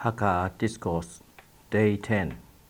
Hakka Discourse Day 10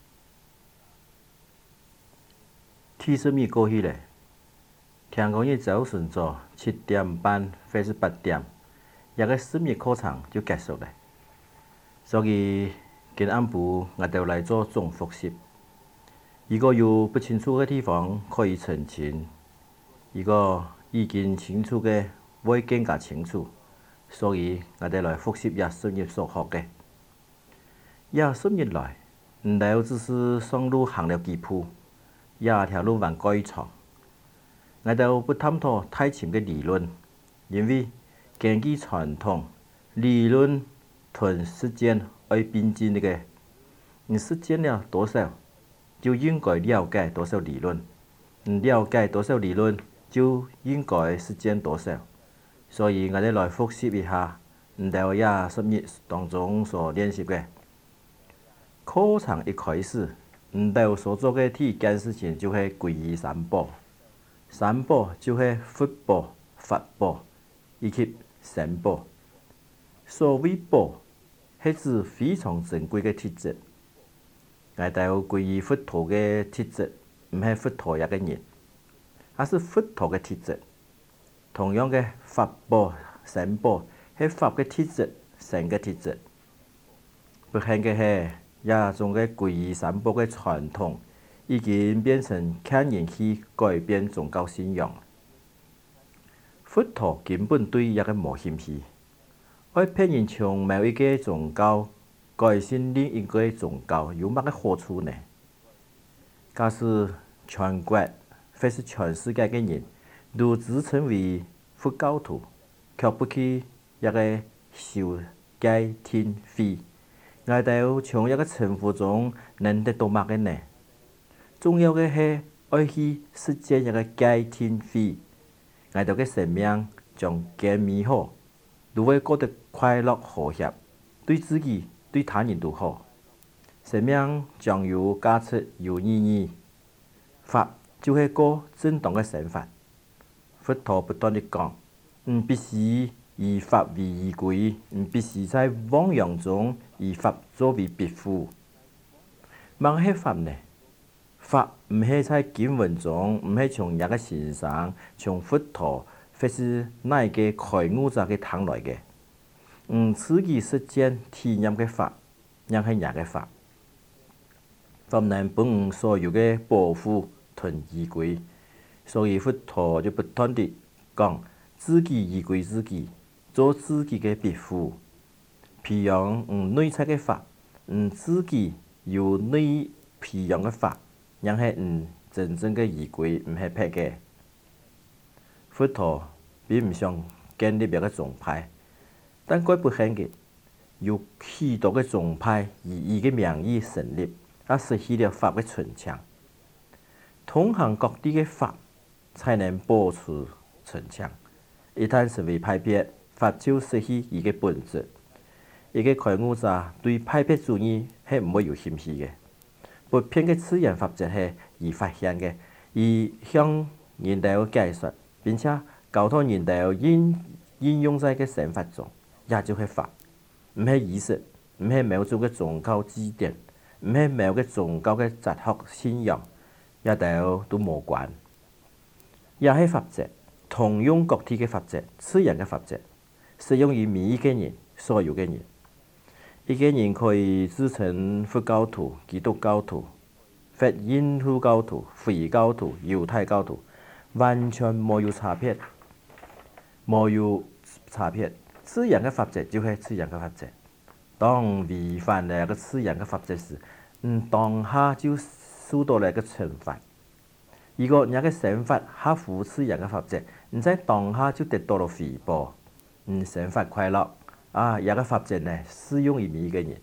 天什么过去咧？听讲伊早晨早7点半或是8点，一个10日课程就结束咧。所以今暗晡我就来做总复习。如果有不清楚的地方，可以澄清；如果已经清楚嘅，会更加清楚。所以我哋来复习一10日所学嘅。10日来，唔单只是上路行了几步，也条路还改长。我哋不探讨太深嘅理论，因为根据传统，理论同实践爱并进嘅。你实践了多少，就应该了解多少理论；你了解多少理论，就应该实践多少。所以我哋来复习一下，唔单10日当中所练习嘅。课程一开始，唔单所做嘅第一件事情就是皈依三宝。三宝就是佛宝、法宝以及僧宝。所谓宝，是指非常珍贵嘅特质。我哋皈依佛陀嘅特质，唔係佛陀一個人，而是佛陀嘅特质。同樣嘅法寶、僧寶係法嘅特质、僧嘅特质。不幸嘅係，也種嘅皈依三寶嘅傳統，已經變成勸人去改變宗教信仰。佛陀根本對一個無興趣，愛騙人從某一個宗教改信另一個宗教有乜嘅好處呢？假使全國或是全世界嘅人都自稱為佛教徒，卻不去一個受戒天非，我哋從一個稱呼中能得到乜嘅呢？重要嘅係愛去實踐一個戒天非，我哋嘅生命將更美好，都會過得快樂和諧，對自己對他人都好，生命將有價值有意義。法就係個正當嘅生法。佛陀不斷地講，必須以法為依歸，必須在汪洋中以法作為庇護。乜係法呢？法唔係在經文中，唔係從一個先生、從佛陀或是哪一個開悟者嘅談來嘅。自己實踐體驗嘅法，亦係人嘅法。法能幫所有嘅保護同依歸，所以佛陀就不斷地講自己依歸自己，做自己嘅庇護。培養內在嘅法，自己有內培養嘅法，亦係真正嘅依歸，唔係騙嘅。佛陀並唔想建立一個宗派，但佢不幸嘅，有許多嘅宗派以伊嘅名義成立，而失去了法嘅純強。通行各地嘅法，才能保持純強。一旦成為派別，法就失去伊嘅本質。一個開悟者對派別主義係唔會有興趣嘅。不偏嘅自然法則係已發現嘅，以向人哋解說，並且教導人哋應用在嘅生活中，也就係法，唔係儀式，唔係某種嘅宗教指典，唔係某個宗教嘅哲學信仰，也都無關。也係法則，同樣各地嘅法則，自然嘅法則，適用於每一個人，所有嘅人。一個人可以自稱佛教徒、基督教徒、或印度教徒、回教徒、猶太教徒，完全沒有差別。沒有差別，自然嘅法則就係自然嘅法則。當違反了個自然嘅法則時，當下就受到了一個懲罰。如果一個生法合乎自然嘅法則，在當下就得到了回報，生法快樂。一個法則呢，適用於每一個人，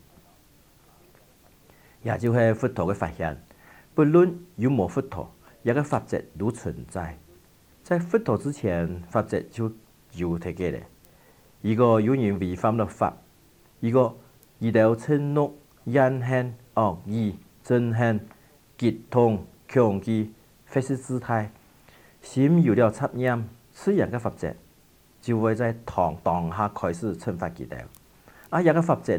也就係佛陀嘅發現。不論有冇佛陀，一個法則都存在。在佛陀之前，法則就有睇嘅咧。如果有人違反了法，如果遇到嗔怒、怨恨、惡意、憎恨、激痛、恐懼或是姿態，心有了雜念，自然嘅法則就會在當下開始懲罰佢哋。一個法則呢，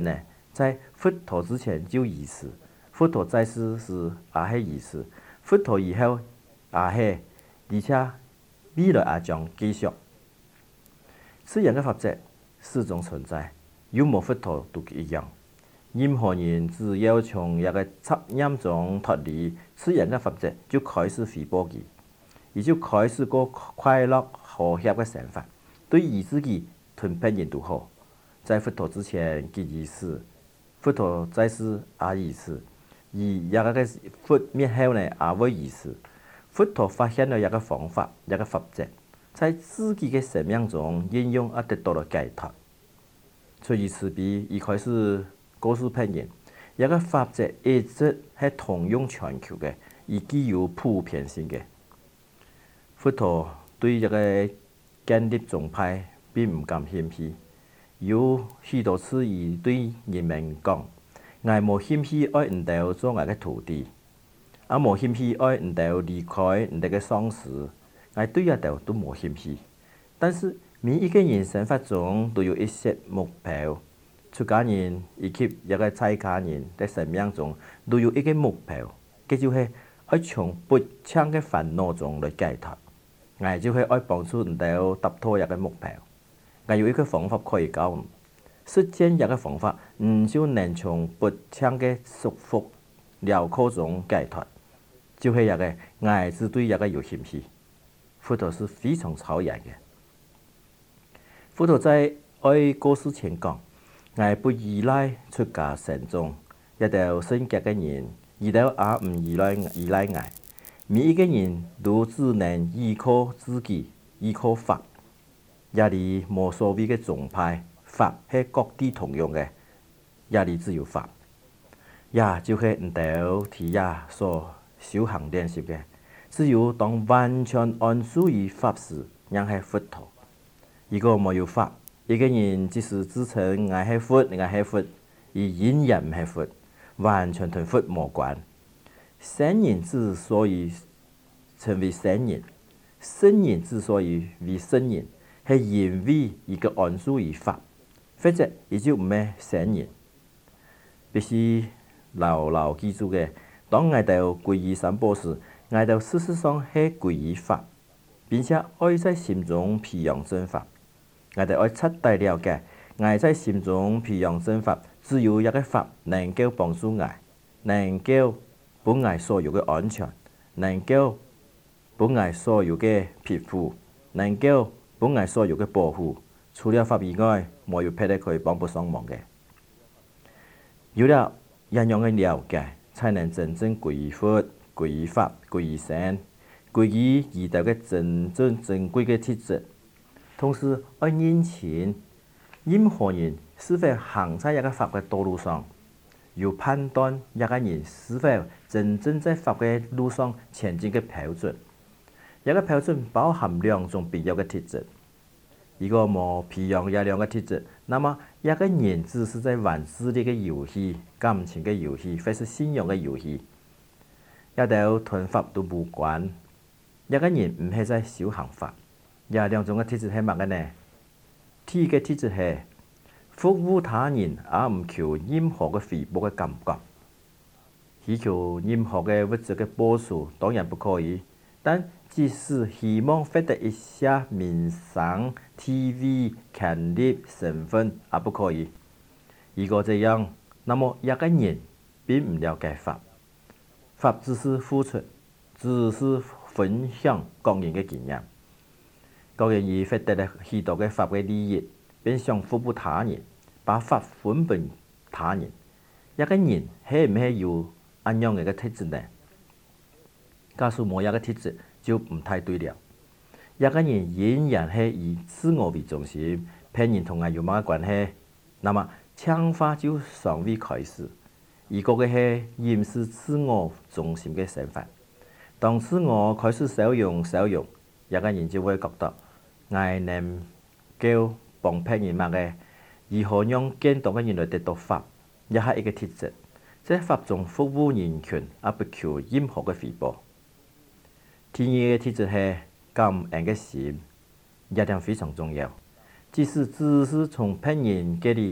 在佛陀之前就如此，佛陀在世时也是如此，佛陀以後也是，而且未來也將繼續。此樣嘅法則始終存在，有無佛陀都一樣。任何人只要從一個執念中脫離，此樣嘅法則就開始回報佢，而就開始過快樂和諧嘅生活，對於自己同別人都好。在佛陀之前佢如此，佛陀在世也如此，而一個嘅佛滅後呢也會如此。佛陀發現了一個方法，一個法則，在自己嘅生命中應用而得到了解脫。出於慈悲，而開始告訴別人，一個法則一直係通用全球嘅，而具有普遍性嘅。佛陀對一個建立宗派並唔咁謙虛，有許多次而對人民講：我無謙虛愛唔到做我嘅徒弟。也無謙虛愛唔到離開唔哋嘅喪事，我對一道都無謙虛。但是每一個人生活中都有一些目標，出家人以及一個在家人嘅生命中都有一個目標，佢就係要從不暢嘅煩惱中來解脫。我就係要幫助唔到達到一個目標。我有一個方法可以教你，實踐一個方法，就能從不暢嘅束縛鐐銬中解脫。就係一個我只對一個有興趣。佛陀是非常超然嘅。佛陀在愛告訴前講：我不依賴出家僧眾，一道聖潔嘅人，一道也唔依賴我。每一個人都只能依靠自己，依靠法。也係無所謂嘅宗派，法係各地通用嘅，也係只有法。也就係唔到提也所修行練習嘅，只有當完全安住於法時，人係佛陀。如果沒有法，一個人即使自稱我係佛，而仍然唔係佛，完全同佛無關。聖人之所以成為聖人，聖人之所以為聖人，係因為一個安住於法，否則也就唔係聖人。必須牢牢記住嘅。當我哋皈依三寶時，我哋事實上係皈依法，並且愛在心中培養正法。我哋愛徹底了解，我在心中培養正法，只有一個法能夠幫助我，能夠保我所有嘅安全，能夠保我所有嘅庇護，能夠保我所有嘅保護。除了法以外，沒有別的可以幫不上忙嘅。有了一樣嘅了解，才能真正皈依佛、皈依法、皈依僧，皈依遇到嘅真正珍貴嘅特質。同時愛認清任何人是否行在一個法嘅道路上，要判斷一個人是否真正在法嘅路上前進嘅標準。一個標準包含兩種必要嘅特質。如果冇培養一兩個特質，那麼一個人只是在玩智力嘅遊戲、感情嘅遊戲，或是信仰嘅遊戲，一道同法都無關。一個人唔係在修行法。有兩種嘅特質係乜嘅呢？第一個特質係服務他人，也唔求任何嘅回報嘅感覺。祈求任何嘅物質嘅報酬當然不可以，但即使希望獲得一下名聲、地位、權力、身份，也不可以。如果這樣，那麼一個人並唔了解法。法只是付出，只是分享個人嘅經驗。個人已獲得了許多嘅法嘅利益，並想服務他人，把法分俾他人。一個人係唔係有咁樣嘅特質呢？假如冇一個特質，就唔太對了。一個人仍然係以自我為中心，別人同我有乜關係？那麼強化就尚未開始。如果嘅係掩飾自我中心嘅想法，當自我開始使用，一個人就會覺得我能夠幫別人乜嘅，如何讓更多嘅人來得到法，也係一個特質。在法中服務人群，而不求任何嘅回報。第二個特質係感恩嘅心，一點非常重要。即使只是從別人嗰裡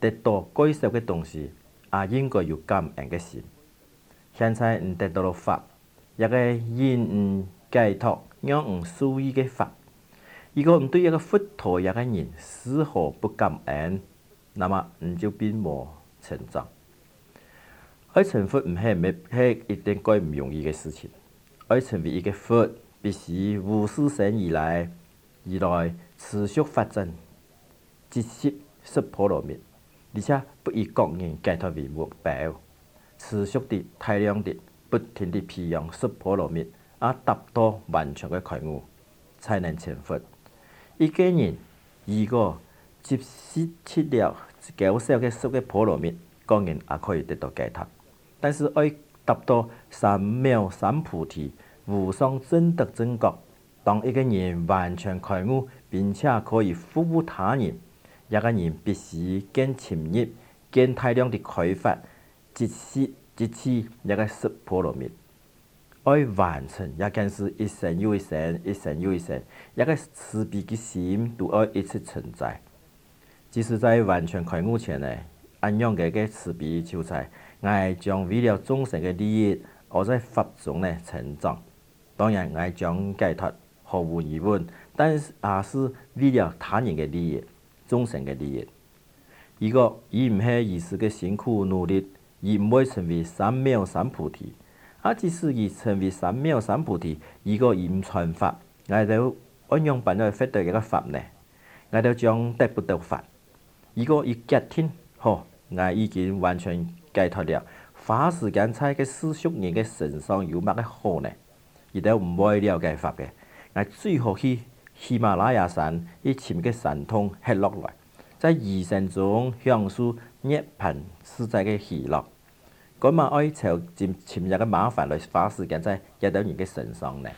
得到改善嘅同時，也應該有感恩嘅心。現在得到了法，一個因解脫，讓屬意嘅法。如果對一個佛陀一個人絲毫不感恩，那麼就並冇成長。要成佛唔係一定該唔容易嘅事情。要成為一個佛，必須無始生以來持續發展，即是十波羅蜜，而且不以個人解脫為目標，持續地、大量地、不停地培養十波羅蜜，達到完全嘅開悟，才能成佛。一個人如果接觸了較少嘅十個波羅蜜，個人也可以得到解脫。但是要達到三藐三菩提、無上正德正覺，當一個人完全開悟並且可以服務他人，一個人必須更深入、更大量地開發，即一個十波羅蜜。要完成一件事，一生又一生，一生又一生，一個慈悲嘅心都要一直存在。即使在完全開悟前呢，按樣嘅慈悲就在，我將為了眾生嘅利益，我在法中呢成長。當然，我將解脫毫無疑問，但是也是為了他人嘅利益、眾生嘅利益。如果伊唔係如此嘅辛苦努力，伊唔會成為三藐三菩提。即使伊成為三藐三菩提，如果伊唔傳法，我就按樣辦嚟獲得一個法呢？我就將得不到法。如果伊決定，我已經完全解脫了，花時間在個世俗人嘅身上有乜嘅好呢？伊就唔會了解法嘅。我最好去喜馬拉雅山去尋個山洞吃落來，在餘生中享受涅槃自在嘅喜樂。幹嘛愛尋一個麻煩來花時間在一個人嘅身上呢？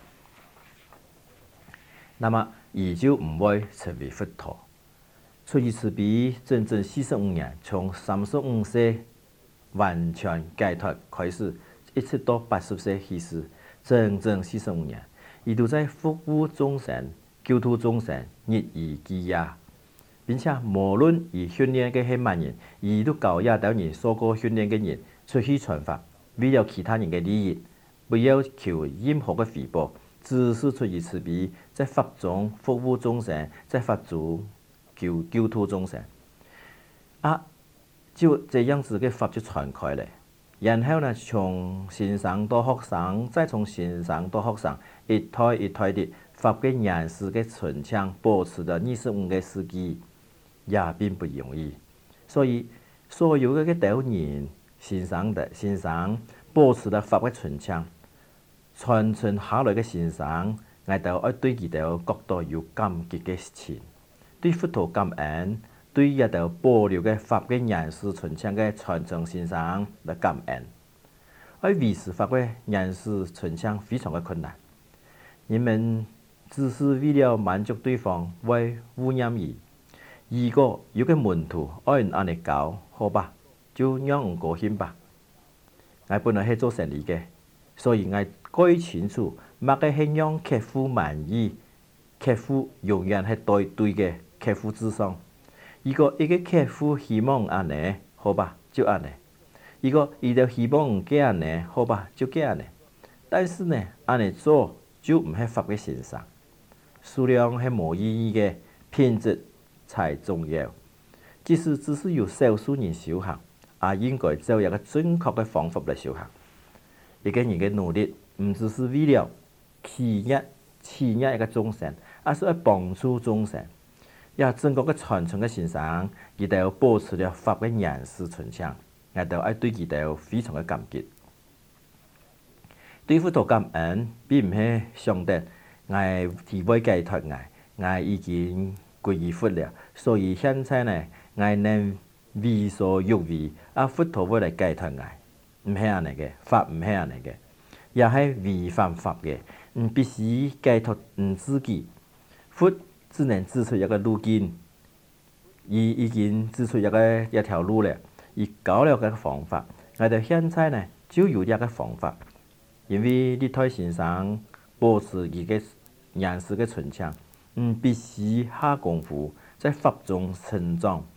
那麼伊就唔會成為佛陀。出於慈悲，整整45年，從35歲完全解脫開始，一直到80歲去世，整整45年，伊都在服務眾生、救度眾生，日以繼夜。並且無論伊訓練嘅係乜人，伊都教也等人受過訓練嘅人出去傳法，為了其他人嘅利益，不要求任何嘅回報，只是出於慈悲，在法中服務眾生，在法中救度眾生。就這樣子嘅法就傳開嚟，然後呢，從先生到學生，再從先生到學生，一代一代的法嘅人士嘅傳承，保持咗25個世紀。也並不容易，所以所有嘅導人、先生保持咗法嘅傳承，傳承下來嘅先生，我哋要對佢哋覺得有感激嘅情，對佛陀感恩，對一啲保留嘅法嘅人士傳承嘅傳承先生嘅感恩。而維持法嘅人士傳承非常嘅困難，人們只是為了滿足對方為污染而。如果有個門徒愛人安尼教，好吧，就讓人高興吧。我本來係做生意嘅，所以我該清楚，乜嘅係讓客戶滿意，客戶永遠係對嘅客戶至上。如果一個客戶希望安尼，好吧，就安尼；如果伊就希望唔嘅安尼，好吧，就嘅安尼。但是呢，安尼做就唔係法嘅先生，數量係冇意義嘅，品質才重要。即使只是有少數人修行，也應該找一個正確嘅方法來修行。一個人嘅努力唔只是為了企業一個眾生，而是要幫助眾生。也正確嘅傳承嘅先生，佢哋要保持了法嘅人士傳承，我哋要對佢哋非常嘅感激。對佛陀感恩並唔係想得我提為解脫我已經歸依佛了，所以現在呢，我能為所欲為，佛陀會來解脫我，唔係咁樣嘅，法唔係咁樣嘅，也係違反法嘅，必須解脫自己。佛只能指出一個路徑，已經指出一條路了，而教了一個方法，我哋現在呢就有一個方法，因為歷代先生保持佢嘅人事嘅傳承。必須下功夫，在法中成長，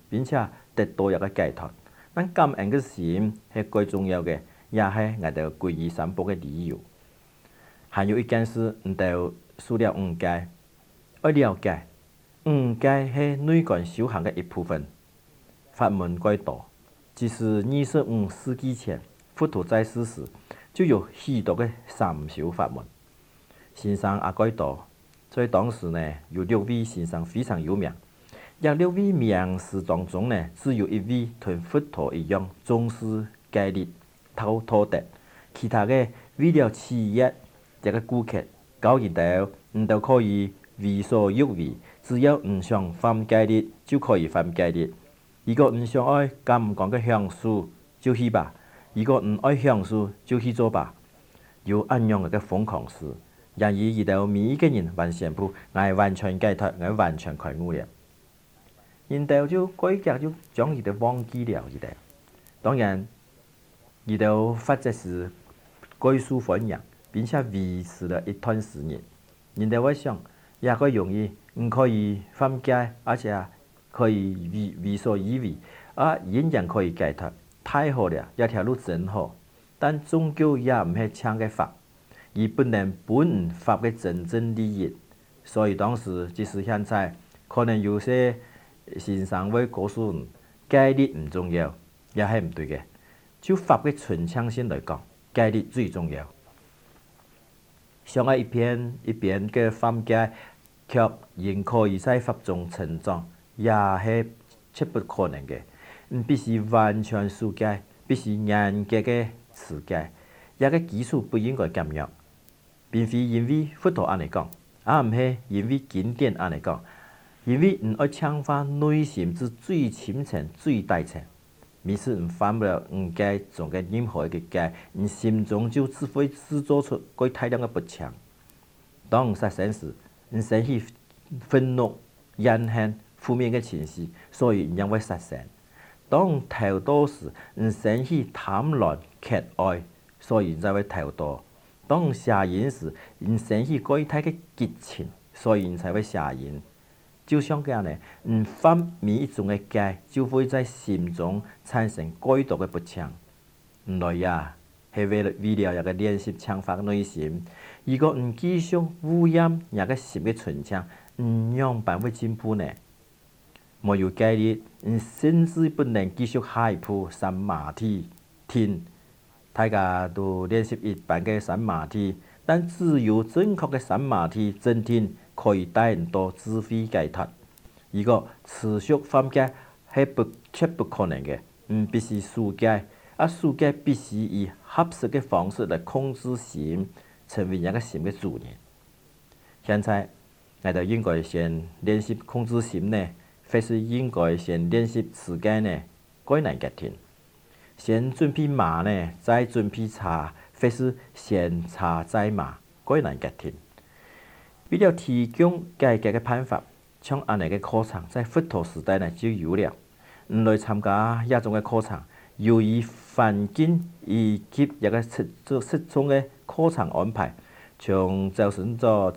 并且得到一个解脱。咱感恩嘅心係最重要嘅，也係我哋皈依三寶嘅理由。還有一件事，唔得除了誤解，要了解誤解係內觀修行嘅一部分。法門貴多，即使25世紀前佛陀在世時，就有許多嘅三修法門。先生也貴多，在當時呢，有6位先生非常有名。這6位名師當中呢，只有一位同佛陀一樣重視戒律、偷德，其他嘅為了企業一個顧客，交易到唔都可以為所欲為，只要唔想犯戒律就可以犯戒律。如果唔想愛咁講嘅享受就去吧，如果唔愛享受就去做吧。有咁樣嘅瘋狂事，然而遇到每一個人還宣布我完全解脫，我完全開悟了。然後就改革就將佢哋忘記了，佢哋當然，佢哋或者是改數歡迎，並且維持了一段時間。然後我想也可以容易，唔可以犯戒，而且可以為所欲為，仍然可以解脫，太好了，一條路真好。但終究也唔係搶嘅法，而不能本法嘅真正利益。所以當時即使現在，可能有些先生會告訴人，戒律唔重要，也係唔對嘅。就法嘅純暢性來講，戒律最重要。想要一邊嘅犯戒，卻仍可以在法中成長，也係絕不可能嘅。必須完全守戒，必須嚴格嘅持戒，一個基礎不應該減弱。並非因為佛陀安尼講，也唔係因為經典安尼講。因為唔愛強化內心之最深層、最大層，每次唔犯不了誤戒中嘅任何一個戒，你心中就只會製造出大量嘅不祥。當殺生時，你生起憤怒、怨恨、負面嘅情緒，所以因為殺生；當偷盜時，你生起貪婪、渴愛，所以才會偷盜；當邪淫時，你生起該大嘅激情，所以你才會邪淫。就像這樣呢，唔犯每一種嘅戒，就會在心中產生該多嘅不祥。唔來呀，係為了一個練習強化內心。如果唔繼續污染一個心嘅純暢，唔樣辦會進步呢？沒有戒律，你甚至不能繼續海普三馬蹄天。大家都練習一般嘅三馬蹄，但只有正確嘅三馬蹄正天。可以帶人到智慧解脫。如果持續犯戒係絕不可能嘅，必須守戒，守戒必須以合適嘅方式來控制心，成為一個心嘅主人。現在我哋應該先練習控制心呢，還是應該先練習持戒呢？該難決定。先準備馬呢，再準備茶，還是先茶再馬？該難決定。為了提供改革嘅辦法，像安尼嘅課程在佛陀時代呢就有了。唔來參加一種嘅課程，由於環境以及一個適中嘅課程安排，從早晨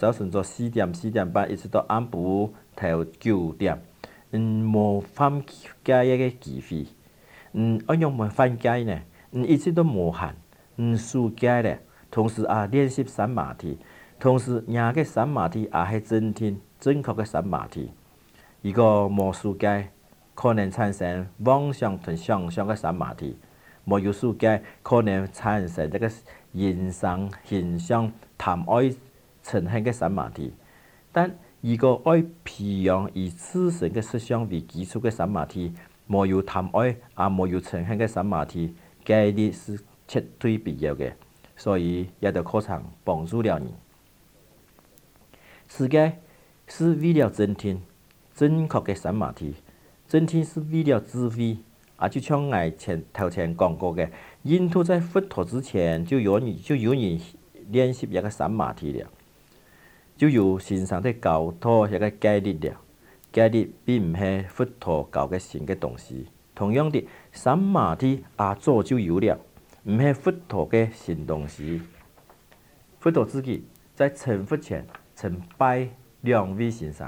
4點半一直到晏晡頭9點，冇犯戒嘅機會。按樣冇犯戒呢？一直都冇限，守戒咧，同時練習三馬蹄。同時，廿個三馬蹄也係正確嘅三馬蹄。如果冇守戒，可能產生妄想同想象嘅三馬蹄；冇有守戒，可能產生一個形象、貪愛、嗔恨嘅三馬蹄。但如果愛培養以自身嘅實相為基礎嘅三馬蹄，冇有貪愛，冇有嗔恨嘅三馬蹄，戒律是絕對必要嘅。所以，呢個課程幫助了你。持戒是為了正天，正確嘅三馬蹄。正天是為了智慧，就像我頭前講過嘅，印度在佛陀之前就有人練習一個三馬蹄了，就有先生的教導一個戒律了。戒律並唔係佛陀教嘅新嘅東西。同樣的，三馬蹄早就有了，唔係佛陀嘅新東西。佛陀自己在成佛前曾拜2位先生，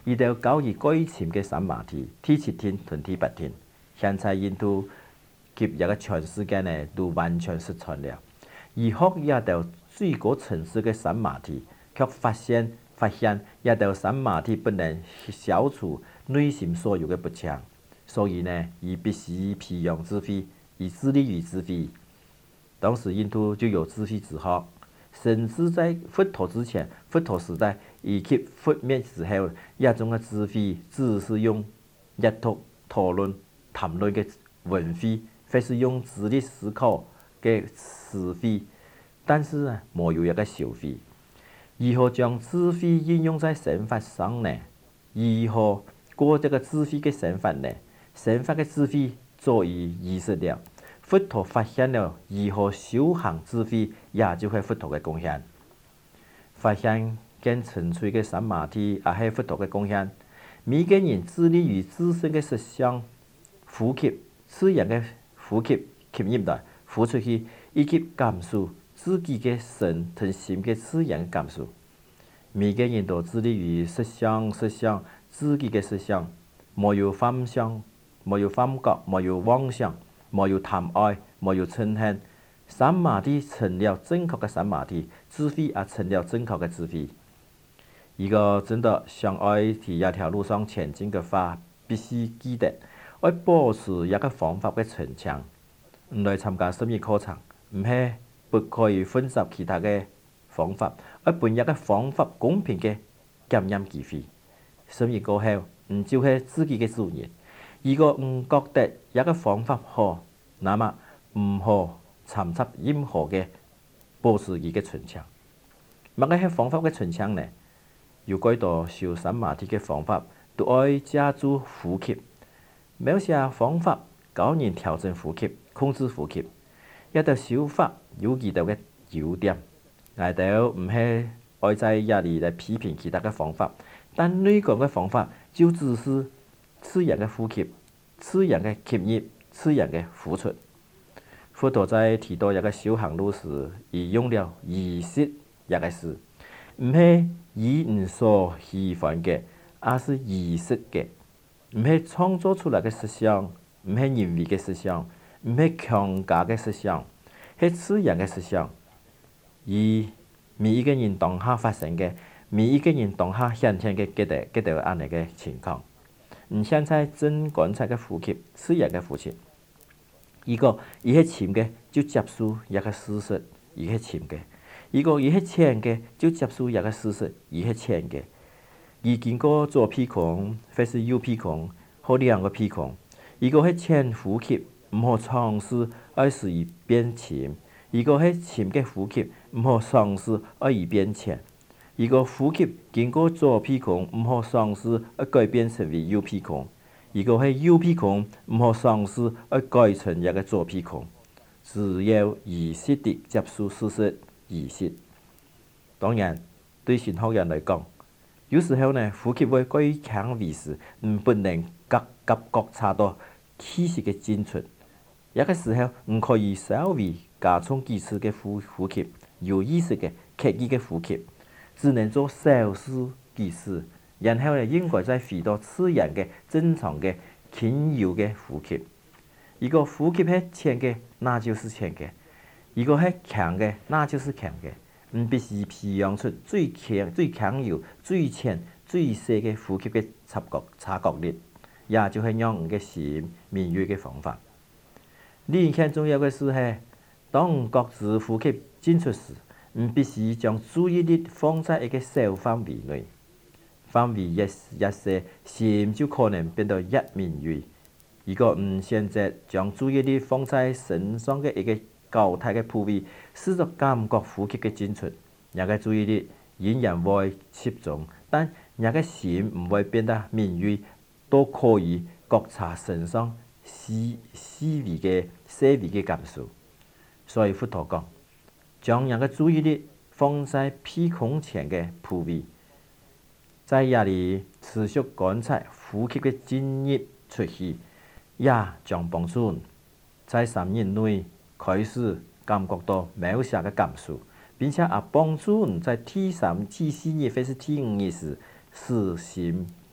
伊就交予改深嘅三马蹄，第7天吞第8天。现在印度及一个全世界呢都完全失传了。而学也就最高层次嘅三马蹄，却发现也就三马蹄不能消除内心所有嘅不强，所以呢，伊必须培养智慧，以致力于智慧。当时印度就有智慧之学，甚至在佛陀之前，佛陀时代以及佛灭之后，一种嘅智慧只是用阅读、讨论、谈论嘅文慧，或是用智力思考嘅智慧，但是呢，没有一个修慧。如何将智慧应用在生活上呢？如何过这个智慧嘅生活呢？生活嘅智慧早已遗失了。佛陀发现了如何修行智慧，也就是佛陀嘅贡献。发现更纯粹嘅三马蹄，也系佛陀嘅贡献。每个人致力于自身嘅实相、呼吸、自然嘅呼吸吸入来、呼出去，以及感受自己嘅身同心嘅自然感受。每个人都致力于实相自己嘅实相，没有幻想，没有幻觉，没有妄想，没有贪爱，没有嗔恨。三马蹄成了正确嘅三马蹄，智慧也成了正确嘅智慧。一个真的想爱伫一条路上前进嘅话，必须记得要保持一个方法嘅纯强。唔来参加生意课程，唔系不可以混杂其他嘅方法，要本一个方法公平嘅检验机会。生意过后，唔就是自己嘅主人。如果唔觉得一个方法好，那么唔好参插任何嘅保持伊嘅纯强。乜嘢系方法嘅纯强呢？有几多修三马蹄嘅方法，都爱借助呼吸。某些方法教人调整呼吸、控制呼吸，一道修法有几道嘅优点。我哋唔系爱在压里嚟批评其他嘅方法，但呢个嘅方法就只是自然嘅呼吸、自然嘅吸入、自然嘅呼出。佛陀在提到一个修行路时，伊用了仪式一个字，唔系以唔所喜欢嘅，而是仪式嘅，唔系创造出来嘅思想，唔系人为嘅思想，唔系强加嘅思想，系自然嘅思想。而每一个人当下发生嘅，每一个人当下显现嘅几条安尼嘅情况。现在正观察嘅呼吸，自然嘅呼吸。如果伊系深嘅，就接受一个事实，伊系深嘅；如果伊系浅嘅，就接受一个事实，伊系浅嘅。而经过左鼻孔或是右鼻孔或两个鼻孔，如果系浅呼吸，唔好尝试爱使伊变浅；如果系深嘅呼吸，唔好尝试爱伊变浅。如果呼吸经过左鼻孔，唔好尝试爱改变成为右鼻孔。如果系右鼻孔，唔好尝试要改成一个左鼻孔，只要仪式地接受事实，仪式。当然，对神学人来讲，有时候呢，呼吸会过强为时，不能觉察到气息嘅进出。一个时候，可以稍微加重几次嘅呼吸，有意识嘅刻意嘅呼吸，只能做少数几次。然后呢，应该再回到自然嘅、正常嘅、轻柔嘅呼吸。如果呼吸系浅嘅，那就是浅嘅；如果系强嘅，那就是强嘅。必须培养出最强柔、最浅、最细嘅呼吸嘅察觉力，也就是让我嘅心敏锐嘅方法。另一件重要嘅事系，当觉知呼吸进出时，必须将注意力放在一个小范围内。范围越小，心就可能变得越敏锐。如果选择将注意力放在身上的一个高态的部位，试着感觉呼吸的进出，那个注意力仍然会集中，但那个心唔会变得敏锐，都可以觉察身上细微的感受。所以佛陀讲，将那个注意力放在鼻孔前的部位。在那里持续观察呼吸嘅进入出去，也将帮助在3年内开始感觉到某些嘅感受，并且也帮助在第3、第4日或是第5日时，使心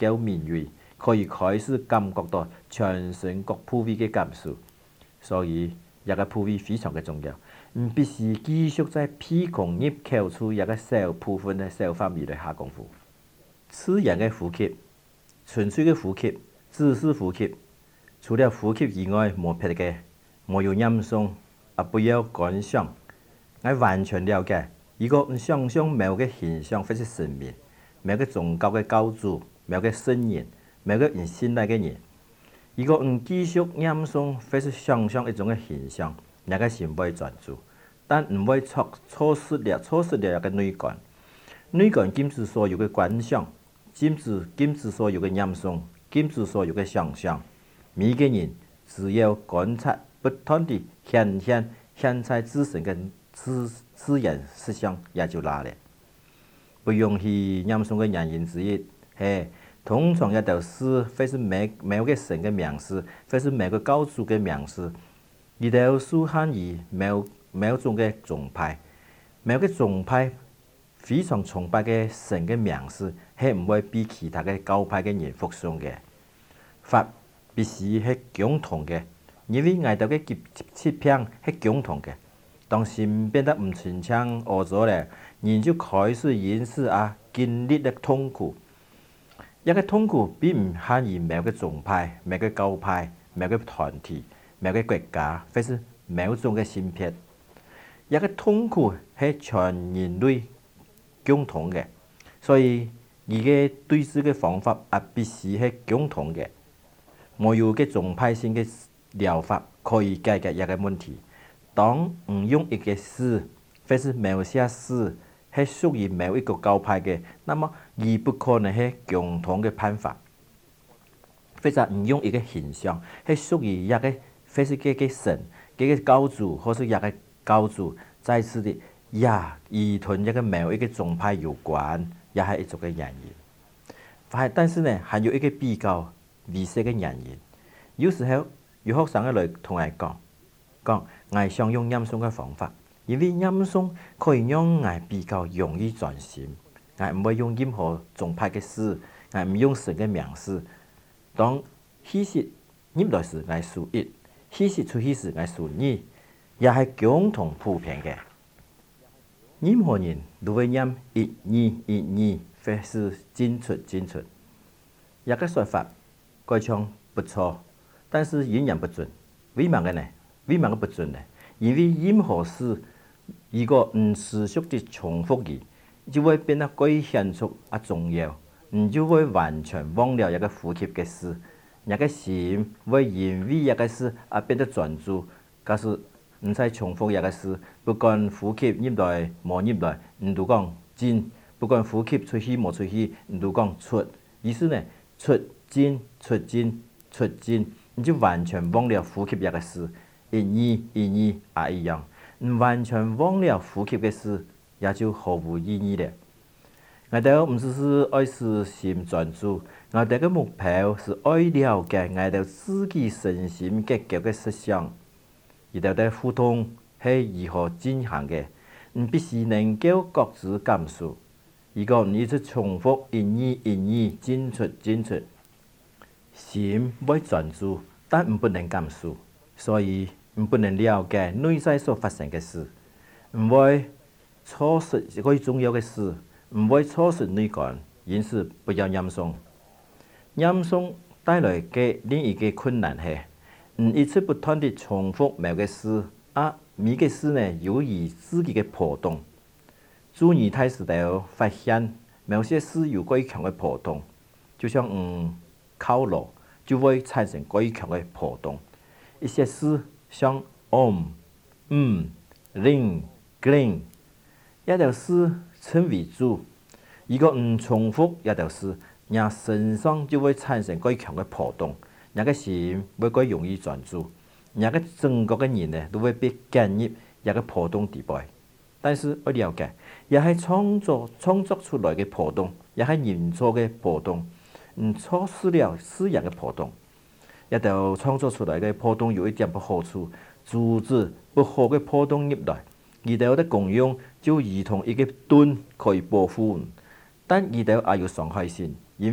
够敏锐，可以开始感觉到全身各部位嘅感受。所以，一个部位非常嘅重要，必须继续在鼻孔入口处一个小部分嘅小范围内下功夫。自然嘅呼吸，纯粹嘅呼吸，只是呼吸。除了呼吸以外，冇别嘅，冇有音诵，也不要观想。我完全了解，如果想象某个现象或是生命，某个宗教嘅教主，某个圣人，某个人信赖嘅人，如果继续念诵或是想象一种嘅现象，那个心会专注，但唔会错失了一个内观。内观禁止所有嘅观想，禁止所有嘅念诵，禁止所有嘅想象。每个人只要观察不断地现在自身嘅自然实相，也就拿了。不容易念诵嘅原因之一系，通常也就是或是某个神嘅名字，或是某个教主嘅名字，而都受限于某种嘅宗派。某个宗派非常崇拜嘅神嘅名字，系唔会比其他嘅教派嘅人服从嘅。法必须系共同嘅，因为外头嘅疾病系共同嘅。当心变得唔顺畅、恶咗咧，人就开始因此经历了痛苦。一个痛苦并唔限于某个宗派、某个教派、某个团体、某个国家，或是某种嘅性别。一个痛苦系全人类共同嘅，所以而个对治嘅方法也必须系共同嘅。冇有嘅宗派性嘅疗法可以解决一个问题。当唔用一个事，或是某些事系属于某一个教派嘅，那么而不可能系共同嘅办法。或者唔用一个现象，系属于一个或是嘅神、嘅教主，或是一个教主在此的与同一个某一个宗派有关，也系一种嘅原因。但是呢，还有一个比较微细嘅原因。有时候有学生来同我讲，我想用念诵嘅方法，因为念诵可以让我比较容易专心。我唔会用任何宗派嘅事，我唔用神嘅名字。当气息入来时，我数1；气息出去时，我数2，也系共同普遍嘅。任何人都会念1、2、1、2，或是进出。一个说法，该唱不错，但是仍然不准。为乜嘅呢？为乜嘅不准呢？因为任何事如果唔持续地重复佢，就会变得鬼显出重要，你就会完全忘了一个呼吸嘅事，一个心会因为一个事变得专注，假使唔再重复一个事，不管呼吸入来冇入来，你都讲进；不管呼吸出去冇出去，你都讲出。意思呢，出进，你就完全忘了呼吸一个事。1、2也一样，你完全忘了呼吸嘅事，也就毫无意义了。我哋唔只是爱使心专注，我哋嘅目标是爱了解我哋自己身心结构嘅实相，而哋嘅互动係如何進行嘅，你必須能夠各自感受。如果你一直重複1、2進出，心會專注，但唔不能感受，所以唔不能了解內在所發生嘅事，唔會錯失一個重要嘅事，唔會錯失內觀，因此不要念誦。念誦帶來嘅另一個困難係，一直不斷地重複某個事，每個事呢由於自己嘅波動，注意睇時就發現某些事有過強嘅波動，就像烤爐就會產生過強嘅波動。一些事像ring、gling，一條事稱為主，如果重複一條事，人身上就會產生過強嘅波動，人嘅心會過容易專注，人嘅整個嘅人呢都會被捲入一個波動地帶。但是我了解，也係創作出來嘅波動，也係人造嘅波動，錯失了自然嘅波動。一條創作出來嘅波動有一點不好處，阻止不好嘅波動入來。而條的功用就如同一個盾可以保護，但而條也有傷害性，因為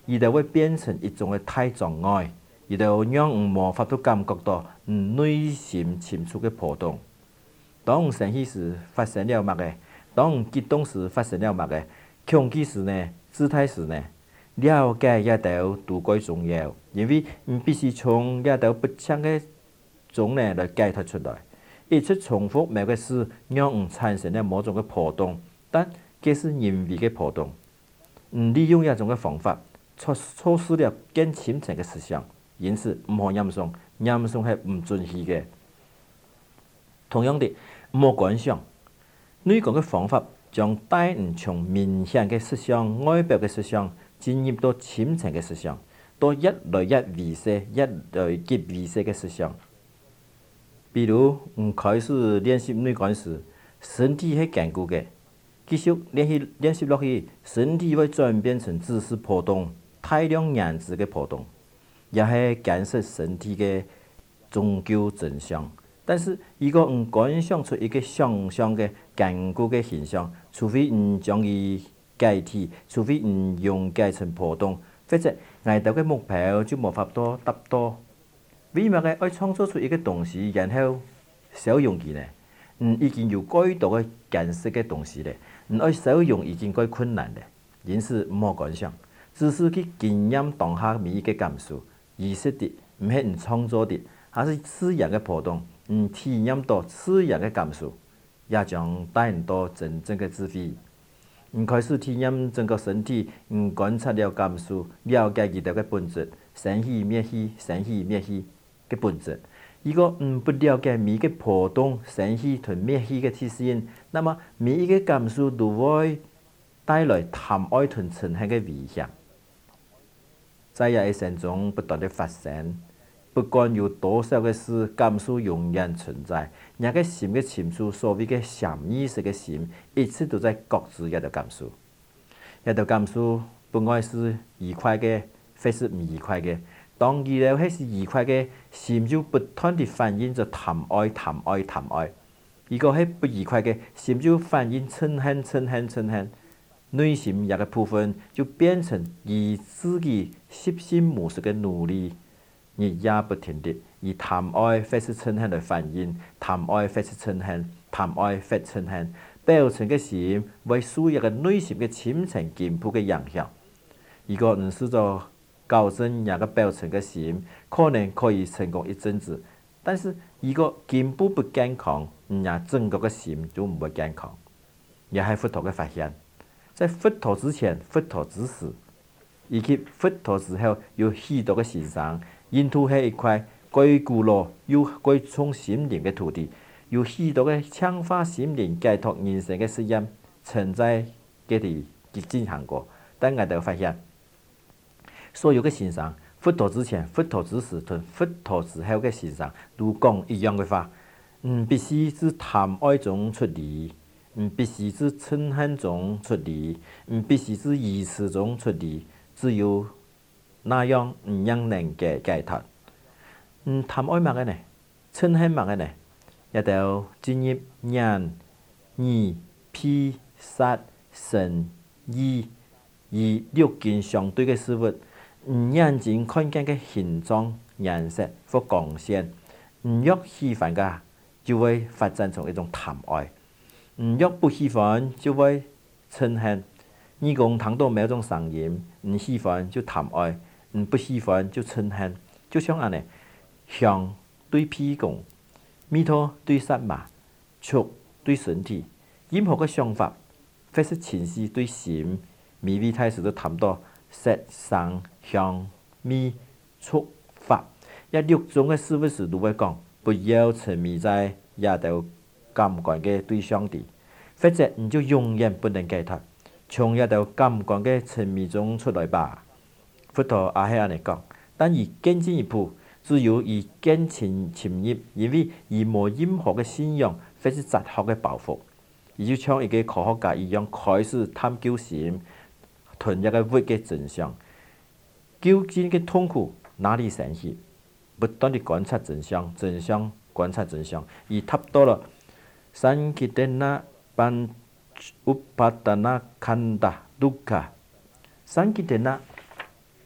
伊就会变成一种嘅态障碍，伊就让无法度感觉到内心深处嘅波动。当生气时发生了乜嘅？当激动时发生了乜嘅？恐惧时呢？姿态时呢？了解也就足够重要，因为必须从也就不强嘅中呢来解脱出来。一直重复某个事，让产生了某种嘅波动，但这是人为嘅波动。利用一种嘅方法，错失了更深层嘅思想，因此唔好严肃，严肃系唔准许嘅。同样的，唔好观想，内讲嘅方法将带从明显嘅思想、外表嘅思想，进入到深层嘅思想，到越来越微细、越来越微细嘅思想。比如，开始练习内观时，身体是坚固的，继续练习落去，身体会转变成姿势波动、大量颜值的波动，也是干涉身体的终究真相。但是，如果观想出一个想象的坚固的现象，除非将伊解体，除非溶解成波动，否则挨到的目标就无法度达到。为乜嘅爱创造出一个东西，然后使用佢呢？已经有改多嘅建设嘅东西咧，爱使用已经改困难咧，因此唔好观想，只是去经验当下每一个感受，意识的，唔系创造的，还是自然嘅波动，体验到自然嘅感受，也将带嚟到真正嘅智慧。开始体验整个身体，观察了感受，了解佢哋嘅本质，生起灭起，生起灭起嘅本质。如果不了解每个波动、生起同灭起嘅体性，那么每一个感受都会带来贪爱同嗔恨嘅危险。在一生中不断的发生，不管有多少嘅事，感受永远存在。那个心嘅深处，所谓嘅潜意识嘅心，一直都在觉知一条感受。一条感受不管是愉快嘅，或是唔愉快嘅。当遇到迄是愉快嘅，心就不断地反映着贪爱、贪爱、贪爱；如果迄不愉快嘅，心就反映嗔恨、嗔恨、嗔恨。内心一个部分就变成以自己习性模式嘅努力，日夜不停地以贪爱或是嗔恨来反映，贪爱或是嗔恨，贪爱或嗔恨，表层嘅心为属一个内心嘅深层根部嘅影响。如果唔试着校正那个表层嘅心，可能可以成功一阵子，但是如果根部不健康，那整个嘅心就唔会健康。也系佛陀嘅发现，在佛陀之前、佛陀之时，以及佛陀之后，有许多嘅先生，印度系一块最古老又最充心灵嘅土地，有许多嘅强化心灵、解脱人生嘅实验，曾在嗰地进行过，但我哋发现。所有嘅先生，佛陀之前、佛陀之时同佛陀之后嘅先生，都讲一样嘅话。必须自贪爱中出离，必须自嗔恨中出离，必须自愚痴中出离。只有那样，才能解脱。贪爱乜嘅呢？嗔恨乜嘅呢？一條進入眼、耳、鼻、舌、身、意而六根相對嘅事物。眼睛看見嘅形狀、顏色或光線，若喜歡嘅就會發展成一種貪愛；若不喜歡就會嗔恨。耳講聽到某種聲音，唔喜歡就貪愛，不喜歡就嗔恨。就像咁呢，香對鼻講，味道對舌嘛，觸對身體，任何嘅想法或是情緒對心，微微開始都談到。色、聲、香、味、觸、法，一六種嘅事物時都會講，不要沉迷在一條感官嘅對象裏，否則你就永遠不能解脫。從一條感官嘅沉迷中出來吧。佛陀也係咁樣講，但而更進一步，只有以更深入，因為而冇任何嘅信仰或是哲學嘅包袱，而就像一個科學家一樣開始探究心。同一個活嘅真相，究竟嘅痛苦哪裡生起？不斷地觀察真相，真相觀察真相，而達到了三吉德那班อุปาทานะคันดะดุขะ三吉德那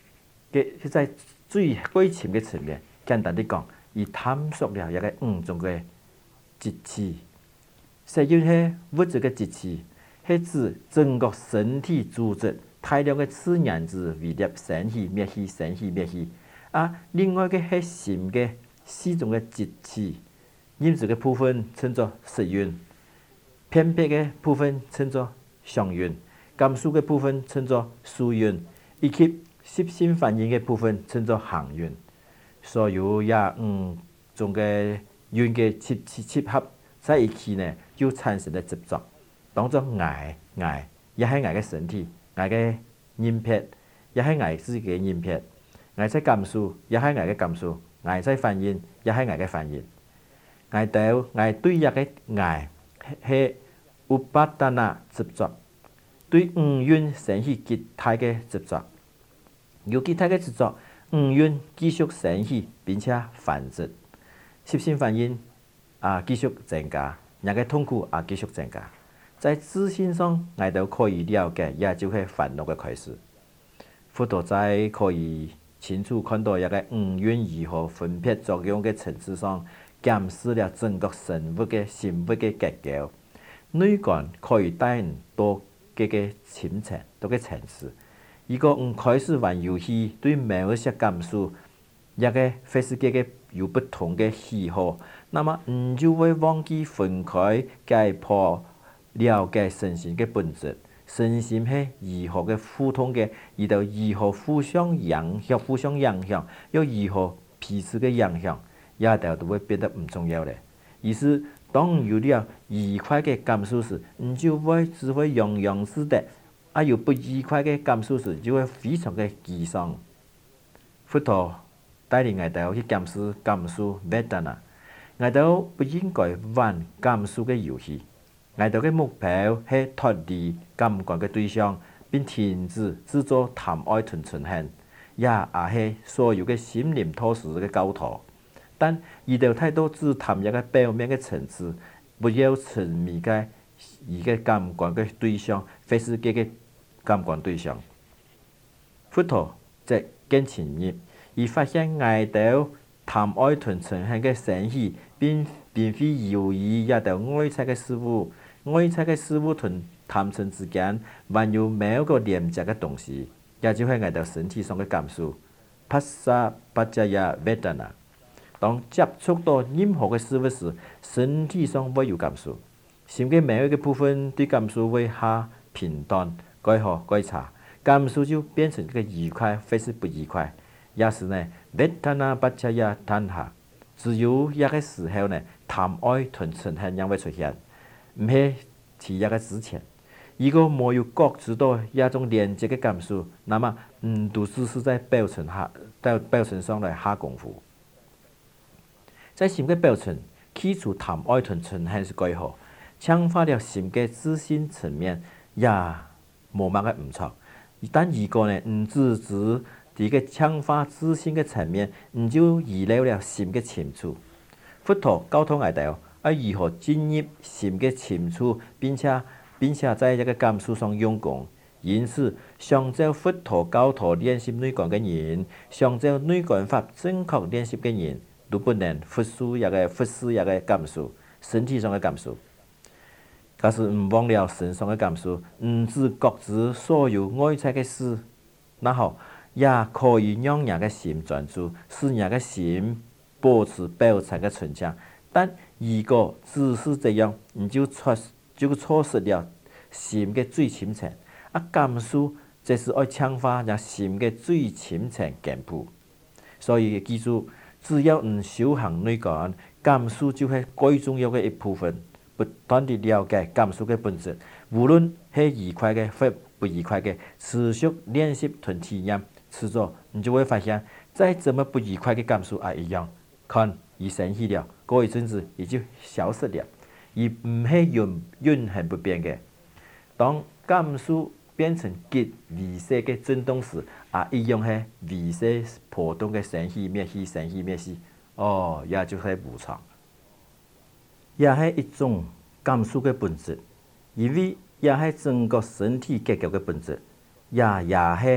在最过深嘅层面，简单地讲，伊探索了一个种嘅节气。实际係物质嘅节气，係指整个身体组织大量嘅自然子为了生气、灭气、生气、灭气。另外嘅係心嘅4种嘅节气，饮食嘅部分称作食运，偏僻嘅部分称作上运，感受嘅部分称作舒运，以及摄心反应嘅部分称作行运。所有种嘅运嘅切合在一起呢，就产生了执着，当作爱，也係愛嘅身體，愛嘅人撇，也係愛自己嘅人撇，愛在感受，也係愛嘅感受，愛在反應，也係愛嘅反應。愛對一嘅愛係upadana執着，對運生起結態嘅執着，有結態嘅執着，運繼續生起並且繁殖，攝心反應繼續增加，人嘅痛苦繼續增加。在自信上，我哋可以了解，也就係煩惱嘅開始。佛陀在可以清楚看到一個運如何分別作用嘅層次上，檢視了整個生物嘅生物嘅結構。內觀可以帶人多嘅深層、多嘅層次。如果開始玩遊戲，對某一些感受，一個非世界嘅有不同嘅喜好，那麼就會忘記分開解剖。了解身心嘅本質，身心係如何嘅互通嘅，而到如何互相影響，又如何彼此嘅影響，也都會變得唔重要咧。於是，當有了愉快嘅感受時，就只會洋洋自得；有不愉快嘅感受時，就會非常嘅沮喪。佛陀帶領我哋去檢視感受 vedana， 我哋不應該玩感受嘅遊戲。我哋嘅目標係脫離感官嘅對象，並停止製作貪愛同嗔恨，也係所有嘅心靈脫失嘅教徒。但遇到太多只談一個表面嘅層次，不要沉迷嘅一個感官嘅對象，非世界嘅感官對象。佛陀則更深入，而發現我哋貪愛同嗔恨嘅生起，並非由於一道外在嘅事物。外在嘅事物同貪嗔之間，還有某個連接嘅東西，也就係我哋身體上嘅感受。Phassa paccaya vedana。當接觸到任何嘅事物時，身體上會有感受。心嘅某一個部分對感受會下評斷、改好、改差，感受就變成一個愉快，或是不愉快。也是呢 vedana paccaya tanha。只有一個時候呢，貪愛同嗔恨將會出現。唔係喺一個之前，如果沒有覺知到一種連接嘅感受，那麼都只是在表層上來下功夫。在心嘅表層，去除貪愛同嗔恨是幾好，強化了心嘅自信層面，也冇乜嘅唔錯。但如果呢，只係喺個強化自信嘅層面，就遺漏了心嘅深處。佛陀教導我哋如何進入心嘅深處，並且在一個感受上用功。因此，想照佛陀教導練習內觀嘅人，想照內觀法正確練習嘅人，都不能忽視一個感受，身體上嘅感受。假使唔忘了身上嘅感受，只覺知所有外在嘅事，然後也可以讓人嘅心專注，使人嘅心保持表層嘅純淨。但如果只是這樣，就錯失了心嘅最深層。感受這是愛強化讓心嘅最深層根部。所以記住，只要修行內觀，感受就係最重要嘅一部分。不斷地了解感受嘅本質，無論係愉快嘅或不愉快嘅，持續練習同體驗，遲早你就會發現，再怎麼不愉快嘅感受一樣，看已生起了。過一陣子也就消失了，而唔係永恆不變嘅。當感受變成極微細嘅震動時，一樣係微細波動嘅生起滅去，生起滅去，也就係無常，也係一種感受嘅本質，因為也係整個身體結構嘅本質，也係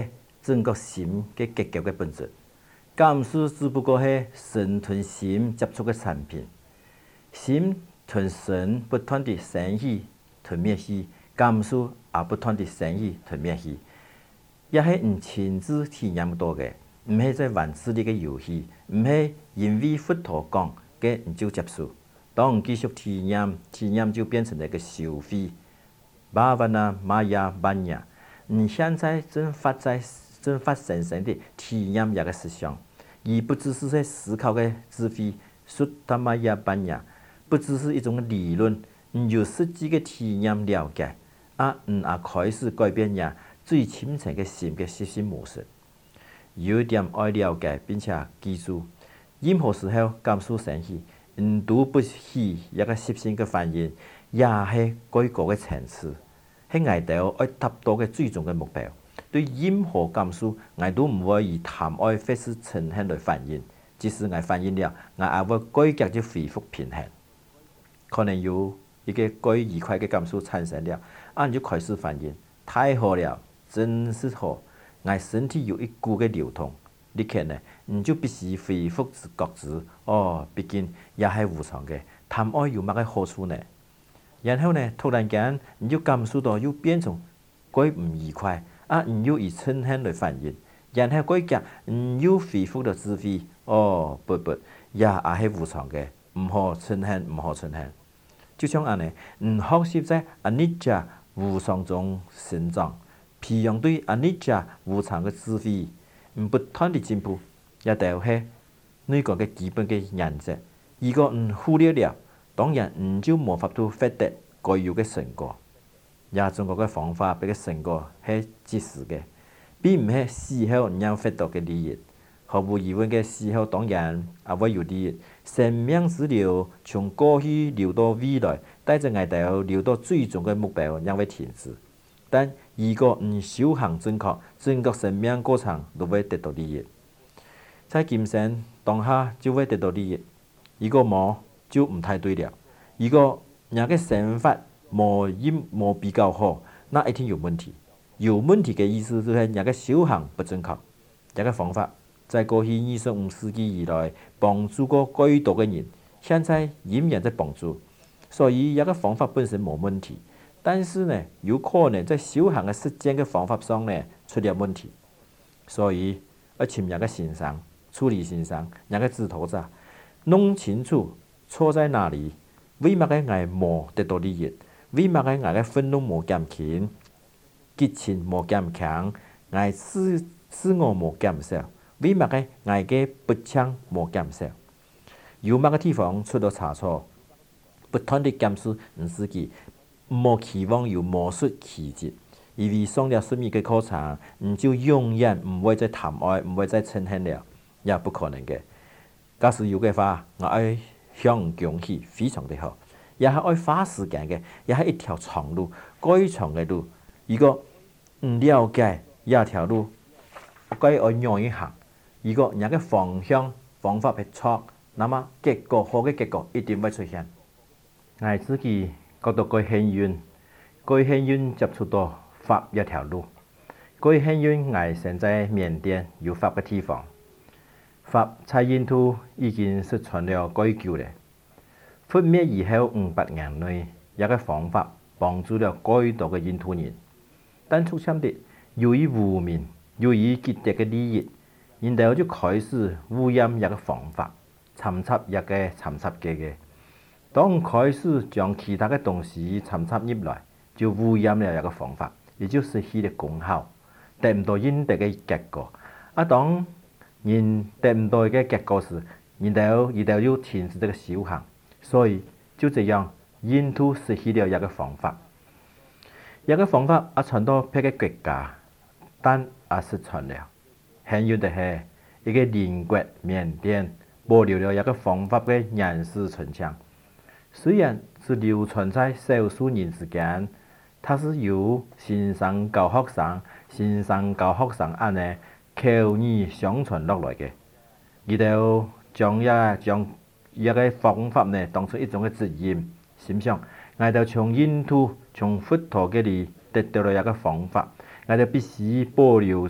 整个心嘅结构嘅本质。感受只不过系神同心接触嘅产品，心同神不断地生起同灭去，感受也不断地生起同灭去，也系唔亲自体验到嘅，唔系在玩智力嘅游戏，唔系因为佛陀讲嘅唔就接受。当继续体验就变成了一个消费。巴瓦纳玛雅班雅，你现在正发生的体验一个思想，而不只是在思考的智慧。苏达玛雅班雅，不只是一种理论，你有实际的体验了解，开始改变呀最深层的心的习性模式。有一点爱了解并且记住，任何时候感受升起，都不起一个习性的反应，也是改革的层次。喺我哋愛達到嘅最終嘅目標，對任何感受，我都唔會以談愛或是呈現來反應。即使我反應了，我也會改革就恢復平衡。可能有一個該愉快嘅感受產生了，你就開始反應，太好了，真是好。我身體有一股嘅流通，你看呢，你就必須恢復覺知。畢竟也係無常嘅，談愛有乜嘅好處呢？然後呢，突然間你就感受到又變成該唔愉快，你又以呈現來反應，然後改革，你又恢復到智慧，不，也係無常嘅，唔好呈現，唔好呈現。就像咁呢，學習在阿尼迦無常中成長，培養對阿尼迦無常嘅智慧，不斷地進步，也就係呢個嘅基本嘅原則。如果忽略了，當然就無法度獲得該有嘅成果。也中國嘅方法俾嘅成果係即時嘅，並唔係事後讓獲得嘅利益。毫無疑問嘅事後當然也會有利益。生命之流從過去流到未來，帶着我哋流到最終嘅目標，讓會停止。但如果修行正確，整個生命過程都會得到利益。在今生當下就會得到利益。如果冇，就唔太對了。如果人嘅想法冇比較好，那一定有問題。有問題嘅意思就係人嘅修行不正確。人嘅方法在過去25世紀以來幫助過許多嘅人，現在仍然在幫助。所以人嘅方法本身冇問題，但是呢，有可能在修行嘅實踐嘅方法上呢出了問題。所以要請人嘅心上處理心上，人嘅指頭者弄清楚錯在哪裡，為乜嘅我冇得到利益，為乜嘅我嘅憤怒冇減輕，激情冇減強，我自我冇減少，為乜嘅我嘅不暢冇減少。有乜嘅地方出咗差錯，不斷地檢視自己，冇期望有魔術奇蹟，因為上了10米嘅課程，就永遠唔會再談愛，唔會再呈現了，也不可能嘅。假使有嘅話，我愛向恭喜，非常的好，也係愛花時間嘅，也係一條長路，該長嘅路。如果唔了解一條路，該愛讓一行。如果人嘅方向方法係錯，那麼結果好嘅結果一定會出現。我自己覺得該幸運接觸到法一條路，該幸運我現在緬甸有法嘅地方。法在印度已經失傳了許久了。覆滅以後500年內，一個方法幫助了許多嘅印度人，但出現的由於污名，由於既得嘅利益，然後就開始污染一個方法，參插一個參插嘅。當開始將其他嘅東西參插入來，就污染了一個方法，也就失去了功效，得唔到應得嘅結果。當人得唔到嘅結果時，然後又停止這個修行，所以就這樣，印度失去了一個方法。一個方法傳到別個國家，但失傳了。幸運的係，一個鄰國緬甸保留了一個方法嘅原始傳承，雖然是流傳在少數人之間，它是由先生教學生按呢口耳相傳落來嘅，然後將一個方法呢當成一種嘅責任，心想我哋從印度從佛陀嗰裡得到了一個方法，我哋必須保留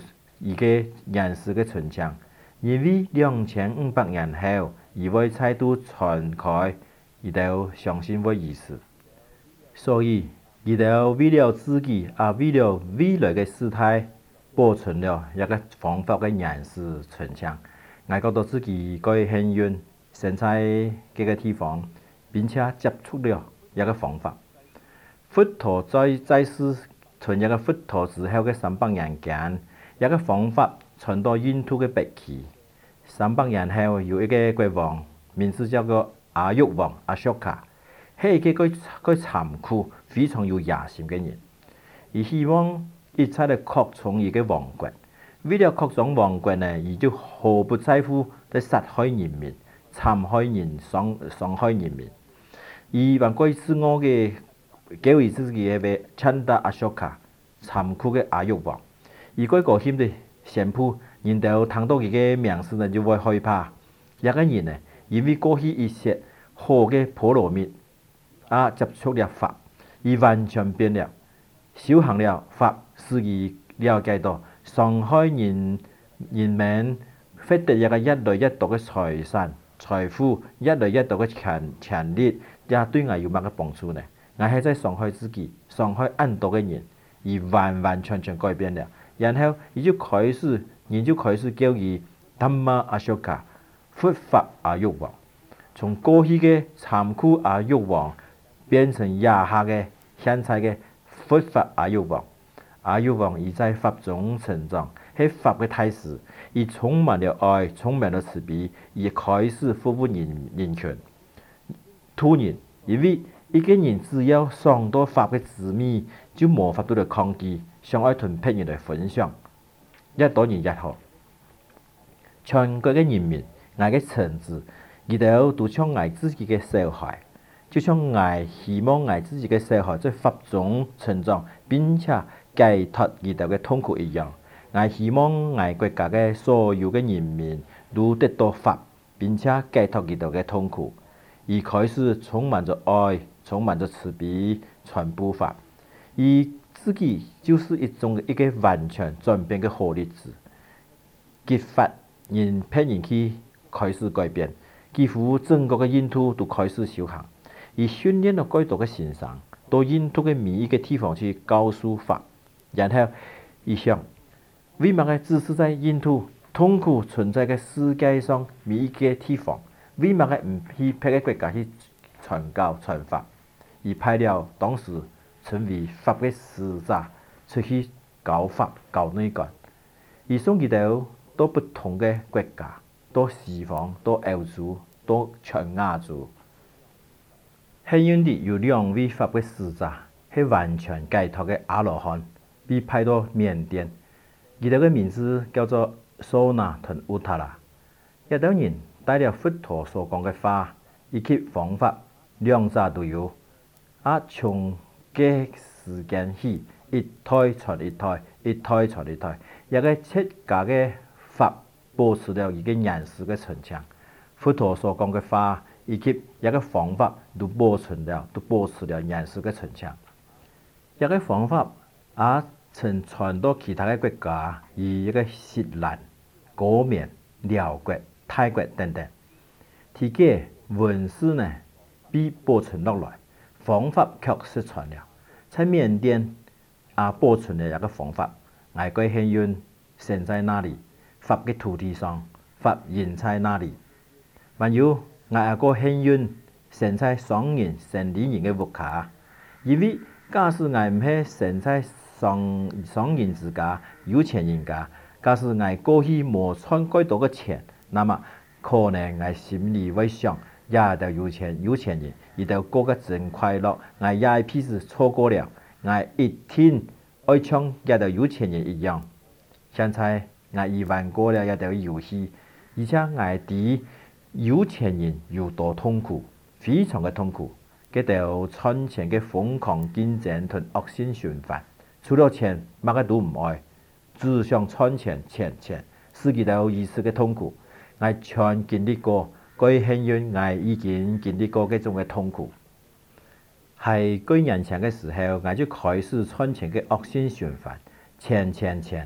伊个言辞嘅存强，因为2500年后，伊会再度传开，伊就相信会意思。所以，伊就为了自己，也为了未来嘅事态，保存了一个方法嘅言辞存强。我觉得自己该幸运，生在这个地方，并且接触了一个方法。佛陀在世传一个佛陀之后嘅300年间，一个方法传到印度嘅北去。300年后，有一个国王，名字叫做阿育王阿修卡，係一個佢殘酷、非常有野心嘅人。伊希望一切嚟擴充伊嘅王國。為了擴張王國呢，伊就毫不在乎嚟殺害人民、殘害人、傷害人民。伊還佢自我嘅叫伊自己嘅稱達阿修卡，殘酷嘅阿育王。伊佢個險的宣布，人哋聽到伊嘅名字呢就會害怕。一個人呢，因為過去一些好嘅婆羅蜜接觸了法，伊完全變了，修行了法，使伊了解到傷害人民，獲得一個一來一度嘅財產、財富，一來一度嘅權利，也對我有乜嘅幫助呢？我係在傷害自己、傷害很多嘅人，伊完全改變了。然後伊就開始叫伊ධම්嘛阿修卡，佛法阿育王，從過去嘅殘酷阿育王變成野下嘅現在嘅佛法阿育王。阿育王伊在法中成長，喺法嘅態勢，伊充滿了愛，充滿了慈悲，伊開始服務人權。突然，因為一個人只要嘗到法嘅滋味，就無法度嚟抗拒，想愛同別人嚟分享，越多人越好。全國嘅人民，我嘅臣子，伊都像我自己嘅小孩，就像我希望我自己嘅小孩在法中成長，並且解脫伊哋嘅痛苦一樣。我希望我國家嘅所有嘅人民都得到法，並且解脫伊哋嘅痛苦。伊開始充滿着愛，充滿着慈悲，傳播法。伊自己就是一個完全轉變嘅好例子，激發人別人去開始改變，幾乎整個嘅印度都開始修行。伊訓練了許多嘅先生，到印度嘅每一個地方去教書法。然後伊想，為乜嘅只是在印度痛苦存在嘅世界上每一個地方，為乜嘅唔去別個國家去傳教傳法？伊派了當時稱為法嘅使者出去教法教內觀。伊送佢哋到不同嘅國家，到西方、到歐洲、到全亞洲。幸運地有2位法嘅使者係完全解脫嘅阿羅漢，被派到緬甸。佢哋嘅名字叫做蘇那同烏塔拉。一等人帶了佛陀所講嘅法以及方法，兩者都有。從嘅時間起，一代傳一代，一代傳一代，一個切家嘅法保持了伊嘅言辭嘅存強。佛陀所講嘅法以及一個方法都保持了言辭嘅存強。一個方法曾傳到其他嘅國家，如一個錫蘭、果緬、寮國、泰國等等。啲嘅文字呢被保存落來，方法卻失傳了。在緬甸保存了一個方法，我個幸運生在那裡，法嘅土地上，法人在那裡。還有我個幸運生在商人、城裡人嘅屋下，因為假使我唔係生在商人之家、有錢人家，假使我過去冇賺幾多嘅錢，那麼可能我心裡會想，也就有錢人，伊就過得真快樂。我也一輩子錯過了，我一天愛像也就有錢人一樣。現在我已玩過了一條遊戲，而且我知有錢人有多痛苦，非常嘅痛苦。佢條賺錢嘅瘋狂競爭同惡性循環，除了錢，乜嘢都唔愛，只想賺錢，使佢條意識嘅痛苦。我全經歷過，佢幸運我已經經歷過嗰種嘅痛苦。喺幾年前嘅時候，我就開始賺錢嘅惡性循環，錢，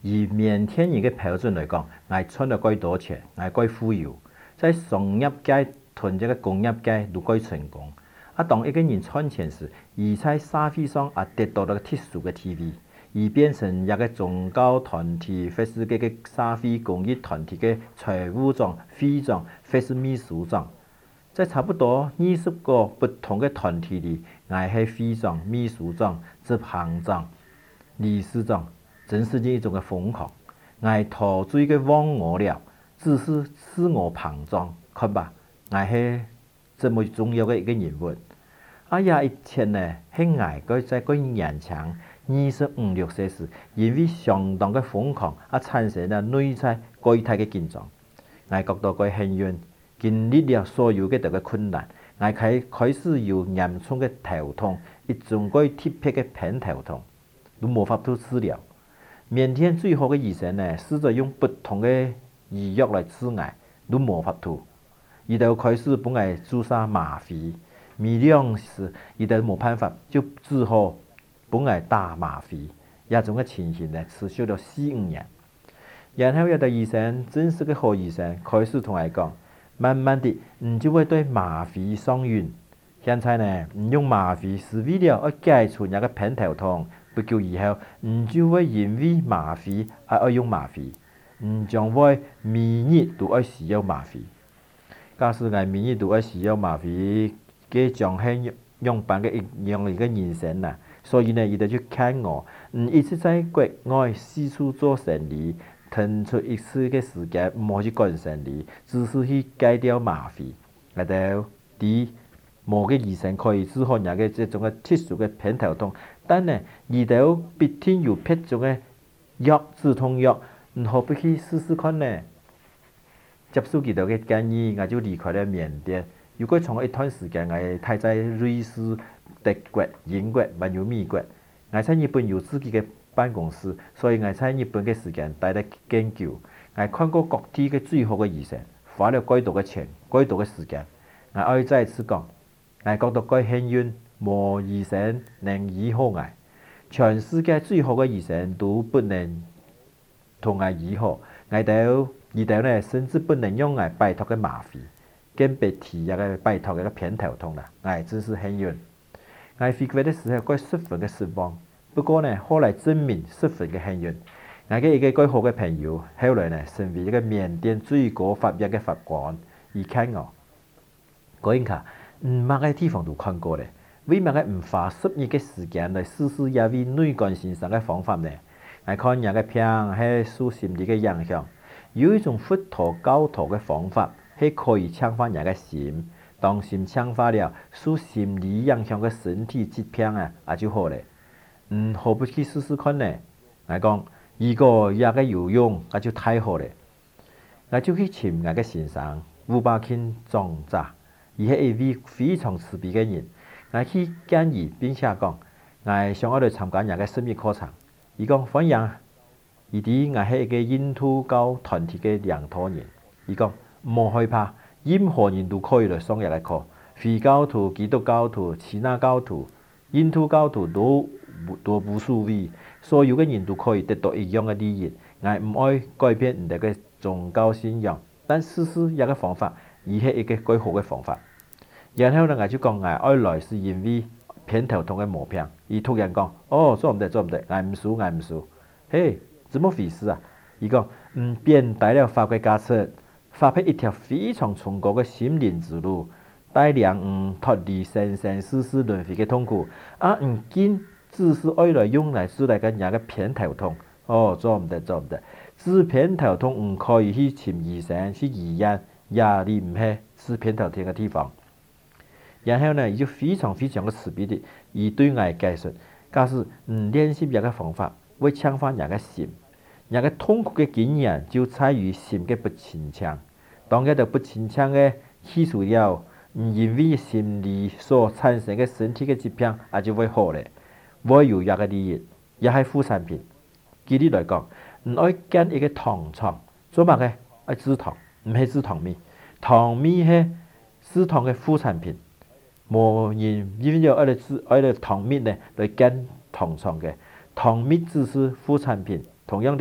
以缅甸人嘅標準嚟講，我賺得幾多錢，我幾富有，在商業界同這個工業界都幾成功。當一個人賺錢時，而在社會上得到了特殊嘅地位，而變成一個宗教團體或是這個社會公益團體嘅財務長、會長或是秘書長。在差不多20個不同嘅團體裏，我係會長、秘書長、執行長、理事長。真是一種嘅瘋狂，我陶醉嘅忘我了，只是自我膨脹，看吧，我係這麼重要嘅一個人物。也一天呢，係我在個年輕25、26歲時，因為相當嘅瘋狂，產生了內在巨大嘅緊張。我覺得個幸運，經歷了所有嘅這個困難，我開始有嚴重嘅頭痛，一種個特別嘅偏頭痛，都無法度治療。緬甸最好嘅醫生呢，試着用不同嘅醫藥來治我，都無法度。伊就開始幫我注射嗎啡，每兩時伊就冇辦法，就只好幫我打嗎啡。這種嘅情形呢，持續了4、5年。然後有個醫生，真是個好醫生，開始同我講，慢慢地，你就會對嗎啡上癮。現在呢，你用嗎啡是為了要解除那個偏頭痛。不久以後，你就會因為嗎啡而愛用嗎啡，你將會每日都愛需要嗎啡。假使我每日都愛需要嗎啡，佢將係用辦嘅一樣一個人生啦。所以呢，伊就去看我，一直在國外四處做生意，騰出一次嘅時間唔好去幹生意，只是去戒掉嗎啡。我就啲某個醫生可以治好人嘅這種嘅特殊嘅偏頭痛。但呢，伊就必定有別種嘅藥，止痛藥，你何不去試試看呢？接受佢哋嘅建議，我就離開了緬甸。如果從一段時間，我待在瑞士、德國、英國，還有美國。我在日本有自己嘅辦公室，所以我在日本嘅時間待得研究。我看過各地嘅最好嘅醫生，花了幾多嘅錢，幾多嘅時間。我可以再一次講，我覺得幾幸運。冇醫生能醫好我，全世界最好嘅醫生都不能同我醫好，我哋呢甚至不能用我拜託嘅嗎啡，更別提一個拜託嘅偏頭痛啦。我真是幸運。我回國嘅時候，該十分嘅失望，不過呢，後來證明十分嘅幸運。我嘅一個幾好嘅朋友，後來呢成為一個緬甸最高法院嘅法官，而看我，嗰陣卡乜嘅地方都看過咧。為乜嘅唔花10日嘅時間來試試一位內觀欣賞嘅方法呢？我看人嘅片係受心理嘅影響，有一種佛陀教徒嘅方法係可以強化人嘅心，當心強化了，受心理影響嘅身體疾病就好咧。何不去試試看呢？我講如果也個有用，就太好咧。我就去尋我嘅先生吳巴慶長者，而係一位非常慈悲嘅人。我去建議並且講，我想要來參加人嘅生命課程。伊講歡迎，伊啲我係一個印度教團體嘅領導人。伊講唔好害怕，任何人都可以來上一個課，非教徒、基督教徒、其他教徒、印度教徒都無所謂，所有嘅人都可以得到一樣嘅利益。我唔愛改變人哋嘅宗教信仰，但試試一個方法，而係一個幾好嘅方法。然後呢，我就講我愛來是因為偏頭痛嘅毛病。伊突然講：哦，做唔得，我唔輸。嘿，怎麼回事啊？伊講：便帶了法國駕車，發配一條非常崇高嘅心靈之路，帶領脫離生生世世輪迴嘅痛苦。見只是愛來用來治嚟嘅人嘅偏頭痛。哦，做唔得。治偏頭痛唔可以去尋醫生去醫院，也你唔係治偏頭痛嘅地方。然後呢，伊就非常非常嘅慈悲的，伊對我解釋，假使練習一個方法，會強化人嘅心，人嘅痛苦嘅經驗就在於心嘅不清強。當一個不清強嘅去除了，因為心理所產生嘅身體嘅疾病，就會好咧。會有一個利益，也係副產品。舉例來講，愛揀一個糖廠，做乜嘅？愛制糖，唔係制糖米，糖米係制糖嘅副產品。冇人因為愛嚟糖蜜呢來揀糖廠嘅，糖蜜只是副產品。同樣的，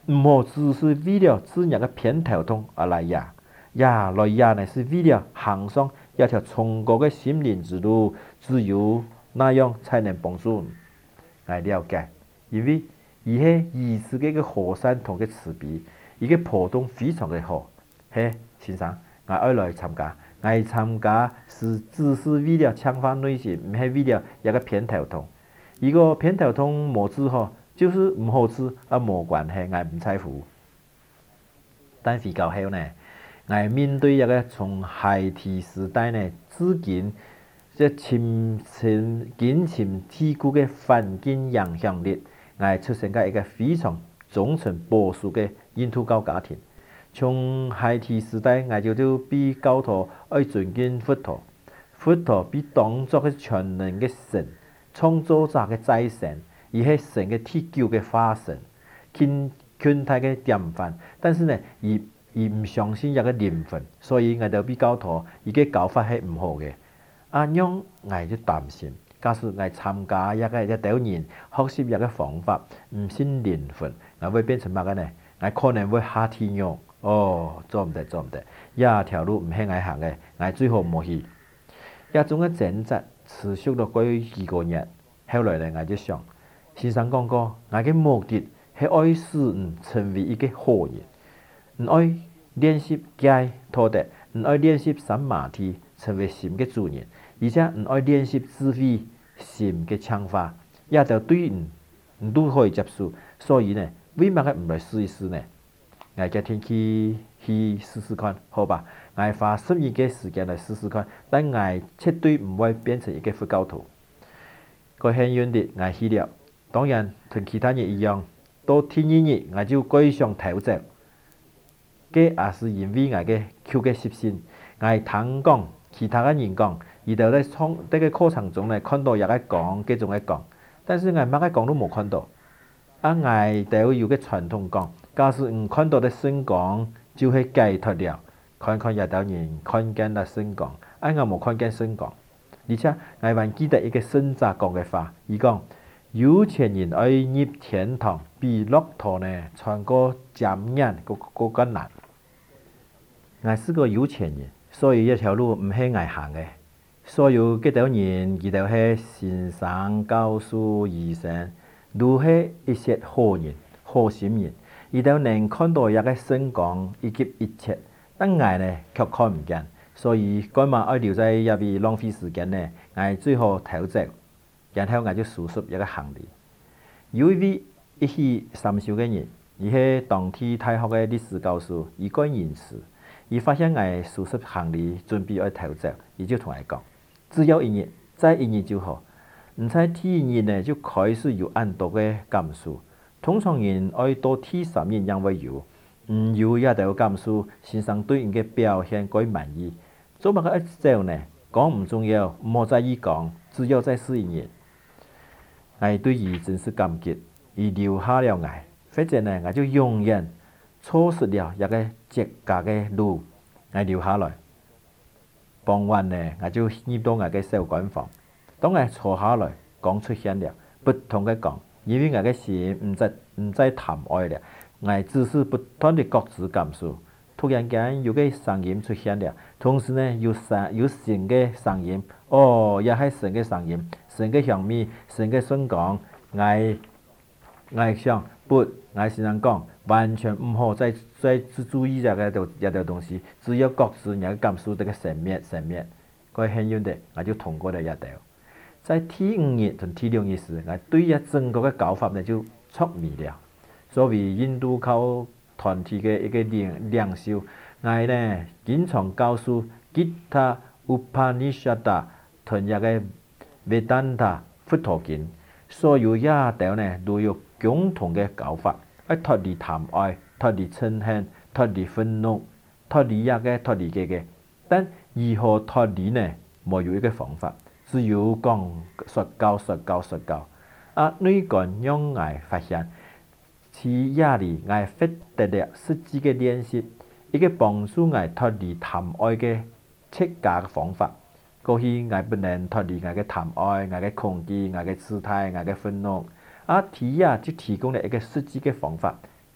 唔好只是為了自己嘅偏頭痛而來呀，來呀呢是為了行上一條崇高嘅心靈之路，只有那樣才能幫助我了解，因為伊係醫治嘅個河山同嘅慈悲，伊嘅波動非常嘅好。嘿，先生，我愛來參加，我參加只是為了強化內心，唔係為了一個偏頭痛。如果偏頭痛冇治好，就是唔好治，冇關係，我唔在乎。但回到後呢，我面對一個從孩提時代呢至今即深蒂固嘅環境影響力，我出生喺一個非常忠誠保守嘅印度教家庭。從孩提時代，我就被教導愛尊敬佛陀，佛陀被當作嘅全能嘅神，創造者嘅再神，而係神嘅鐵橋嘅化身，群體嘅典範。但是呢，而唔相信一個靈魂，所以我就被教導伊個教法係唔好嘅。樣我就擔心，假使我參加一條人學習一個方法，唔信靈魂，我會變成乜嘅呢？我可能會下天獄。做唔得，一條路唔係我行嘅，我最好冇去。一種嘅掙扎持續咗過幾個月，後來呢，我就想，先生講過，我嘅目的係愛使成為一個好人，唔愛練習戒妥德，唔愛練習三馬蹄成為心嘅主人，而且唔愛練習智慧心嘅強化，也就對唔都可以接受。所以呢，為乜嘅唔來試一試呢？我今天去試試看，好吧？我花12年嘅時間嚟試試看，但我絕對唔會變成一個佛教徒。個幸運的我去了，當然同其他人一樣，到第二日我就改上頭走。這也是因為我嘅求嘅習性，我聽講其他嘅人講，伊就喺個課程中呢看到有嘅講，幾種嘅講，但是我乜嘅講都冇看到。我就有個傳統講。假使唔看到的聖光，就係解脫了。看有啲人看見了聖光，我冇看見聖光。而且我還記得一個聖者講嘅話，伊講有錢人愛入天堂，比駱駝呢穿過針眼嗰個難。我是個有錢人，所以一條路唔係我行嘅。所有嗰啲人，佢哋係先生、教師、醫生，都係一些好人、好心人。伊就能看到一個聖光以及一切，但我呢卻看唔見，所以幹嘛愛留在入邊浪費時間呢？我最好逃走，然後我就收拾一個行李。有一位一起參修嘅人，伊係當地大學嘅歷史教授，伊講人事，伊發現我收拾行李準備要逃走，伊就同我講：只要一日，再一日就好。唔使第一日呢就開始有很多嘅感受。通常人愛到第3日因為有，唔有也就感受先生對人嘅表現該滿意。做乜嘅一走呢？講唔重要，唔好在意講，只要再試一日。我對伊真是感激，伊留下了我，或者呢我就永遠錯失了一個絕佳嘅路，我留下來。傍晚呢我就入到我嘅小間房，當我坐下來，講出現了不同嘅講。因為我嘅心唔再談愛了，我只是不斷地覺知感受。突然間有個聲音出現了，同時呢有神嘅聲音，也係神嘅聲音，神嘅香味，神嘅宣講。我想我先生講，完全唔好再注意一條東西，只要覺知人嘅感受這個神滅。個幸運的我就通過了一條。在第5日同第6日時，我對一整個嘅教法呢就觸迷了。作為印度教團體嘅一個領袖，我呢經常告訴吉他、Upanishad 同一個 Vedanta 佛陀經，所有一條呢都有共同嘅教法，脫離貪愛、脫離嗔恨、脫離憤怒、脫離一個脫離嘅。但如何脫離呢？沒有一個方法。只有講說教。女幹讓我發現，其壓力我獲得了實際嘅練習，一個幫助我脫離貪愛嘅切假嘅方法。過去我不能脫離我嘅貪愛、我嘅恐懼、我嘅姿態、我嘅憤怒，提就提供了一個實際嘅方法，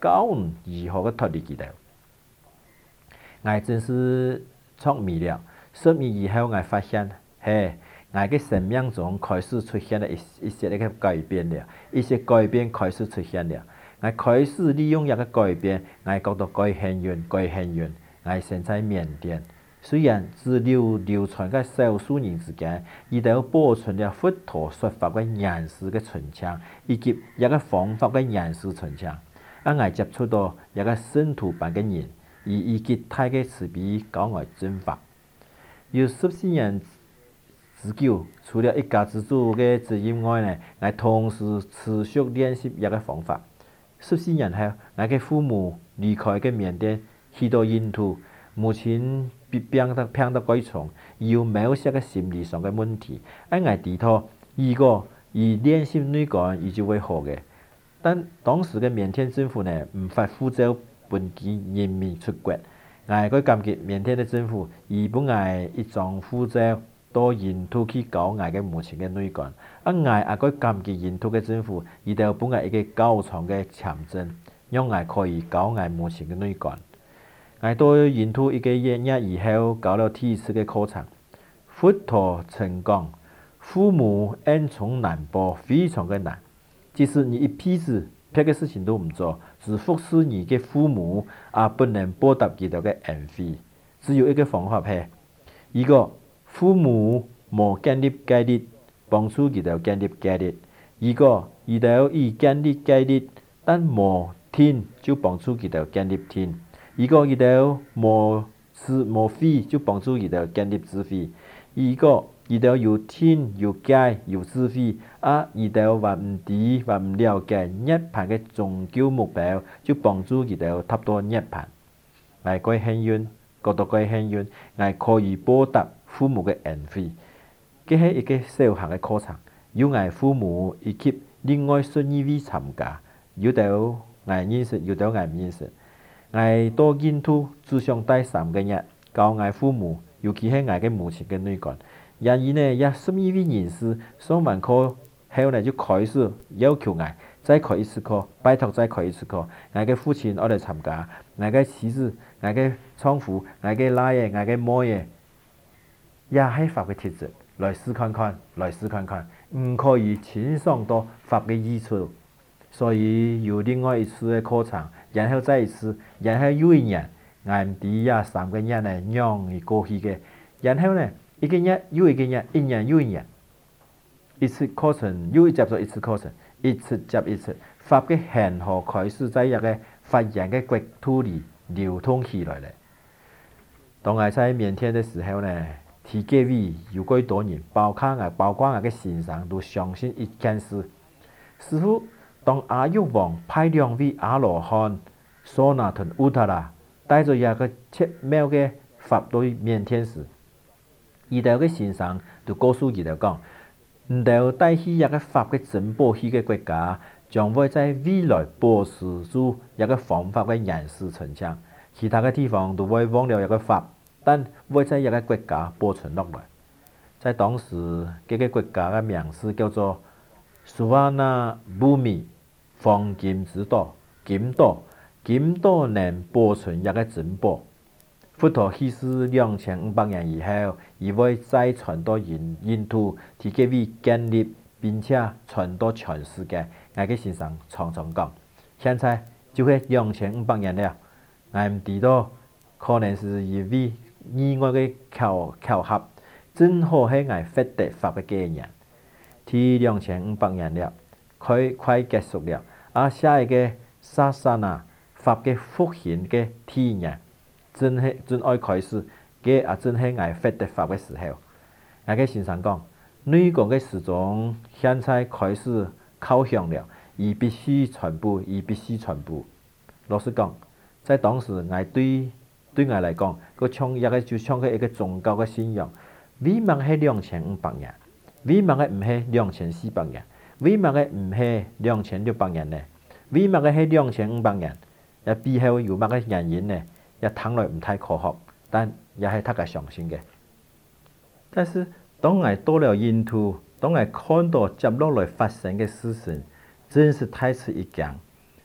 教如何去脱离佢哋。我真是聰明了。10年以後，我發現，我嘅生命中開始出現了一些嘅改變了，一些改變開始出現了。我開始利用一個改變，我覺得改很遠。我現在緬甸，雖然只流傳喺少數人之間，伊都保存了佛陀說法嘅言辭嘅傳承，以及一個方法嘅言辭傳承。我接觸到一個信徒般嘅人，以及大嘅慈悲教我正法。有14年之久，除了一家之主嘅指引外呢，我同時持續練習一個方法。14年後，我嘅父母離開嘅緬甸，去到印度，目前病得鬼重，有某些嘅心理上嘅問題。我知道，如果以練習內觀，伊就會好嘅。但當時嘅緬甸政府呢，唔發護照本其人民出國。我感激緬甸嘅政府，伊本我一張護照到印度去教我嘅目前嘅內觀。我感激印度嘅政府，伊就本我一個教場嘅簽證，讓我可以教我目前嘅內觀。我到印度1個月以後，教了第一次嘅課程。佛陀曾講，父母恩寵難報，非常嘅難。即使你一輩子別嘅事情都唔做，只服侍你嘅父母，也不能報答佢哋嘅恩惠。只有一個方法係，如果父母冇建立戒律，幫助佢哋建立戒律；如果佢哋已建立戒律，但冇聽，就幫助佢哋建立聽；如果佢哋冇慧，就幫助佢哋建立智慧；如果佢哋有聽有戒有智慧，佢哋還唔知還唔了解涅槃嘅終究目標，就幫助佢哋達到涅槃。我過幸運，覺得過幸運，我可以報答父母嘅恩惠。這係一個修行嘅課程，有我父母以及另外12位參加，有到我認識，有到我唔認識。我到印度只想待3個月，教我父母，尤其係我嘅母親嘅內觀。然而呢，也12位人士上完課後呢，就開始要求我再開一次課，拜託再開一次課。我嘅父親我嚟參加，我嘅妻子、我嘅丈夫、我嘅奶爺、我嘅媽爺，也係法嘅特質。來試看看，唔可以輕鬆到法嘅益處。所以有另外一次嘅課程，然後再一次，然後又1年，我唔知呀3個月呢讓佢過去嘅，然後呢1個月又1個月，1年又1年，一次課程又接咗一次課程，一次接一次，法嘅恆河開始在一個發揚嘅國土裏流通起來了。當我在緬甸嘅時候呢，提幾位有幾多人，包括我嘅先生都相信一件事。師父，當阿育王派2位阿羅漢索那屯烏塔拉帶咗一個奇妙嘅法到緬甸時，伊哋嘅先生就告訴伊哋講，唔到帶去一個法嘅珍寶去嘅國家，將會在未來保持住一個方法嘅言辭傳承，其他嘅地方都會忘了一個法。但會在一個國家保存落來。在當時，這個國家嘅名字叫做蘇瓦那布米，黃金之島，金島能保存一個珍寶。佛陀去世2500年以後，伊會再傳到印度，提幾位建立並且傳到全世界。我嘅先生常常講，現在就係2500年了，我唔知道可能是一位意外嘅巧合，正好係我發達法嘅紀念。ที่2500年了，快結束了。下一個薩薩那法嘅復興嘅體驗，正愛開始，嘅正係我發達法嘅時候。我嘅先生講，內觀嘅時鐘現在開始靠響了，而必須傳播。老實講，在當時我對我嚟講，就像一個宗教嘅信仰。為乜係2500年？為乜嘅唔係2400年？為乜嘅唔係2600年呢？為乜嘅係2500年？也背後有乜嘅原因呢？也睇來唔太科學，但也係大家相信嘅。但是當我到了印度，當我看到接落來發生嘅事情，真是太次一驚。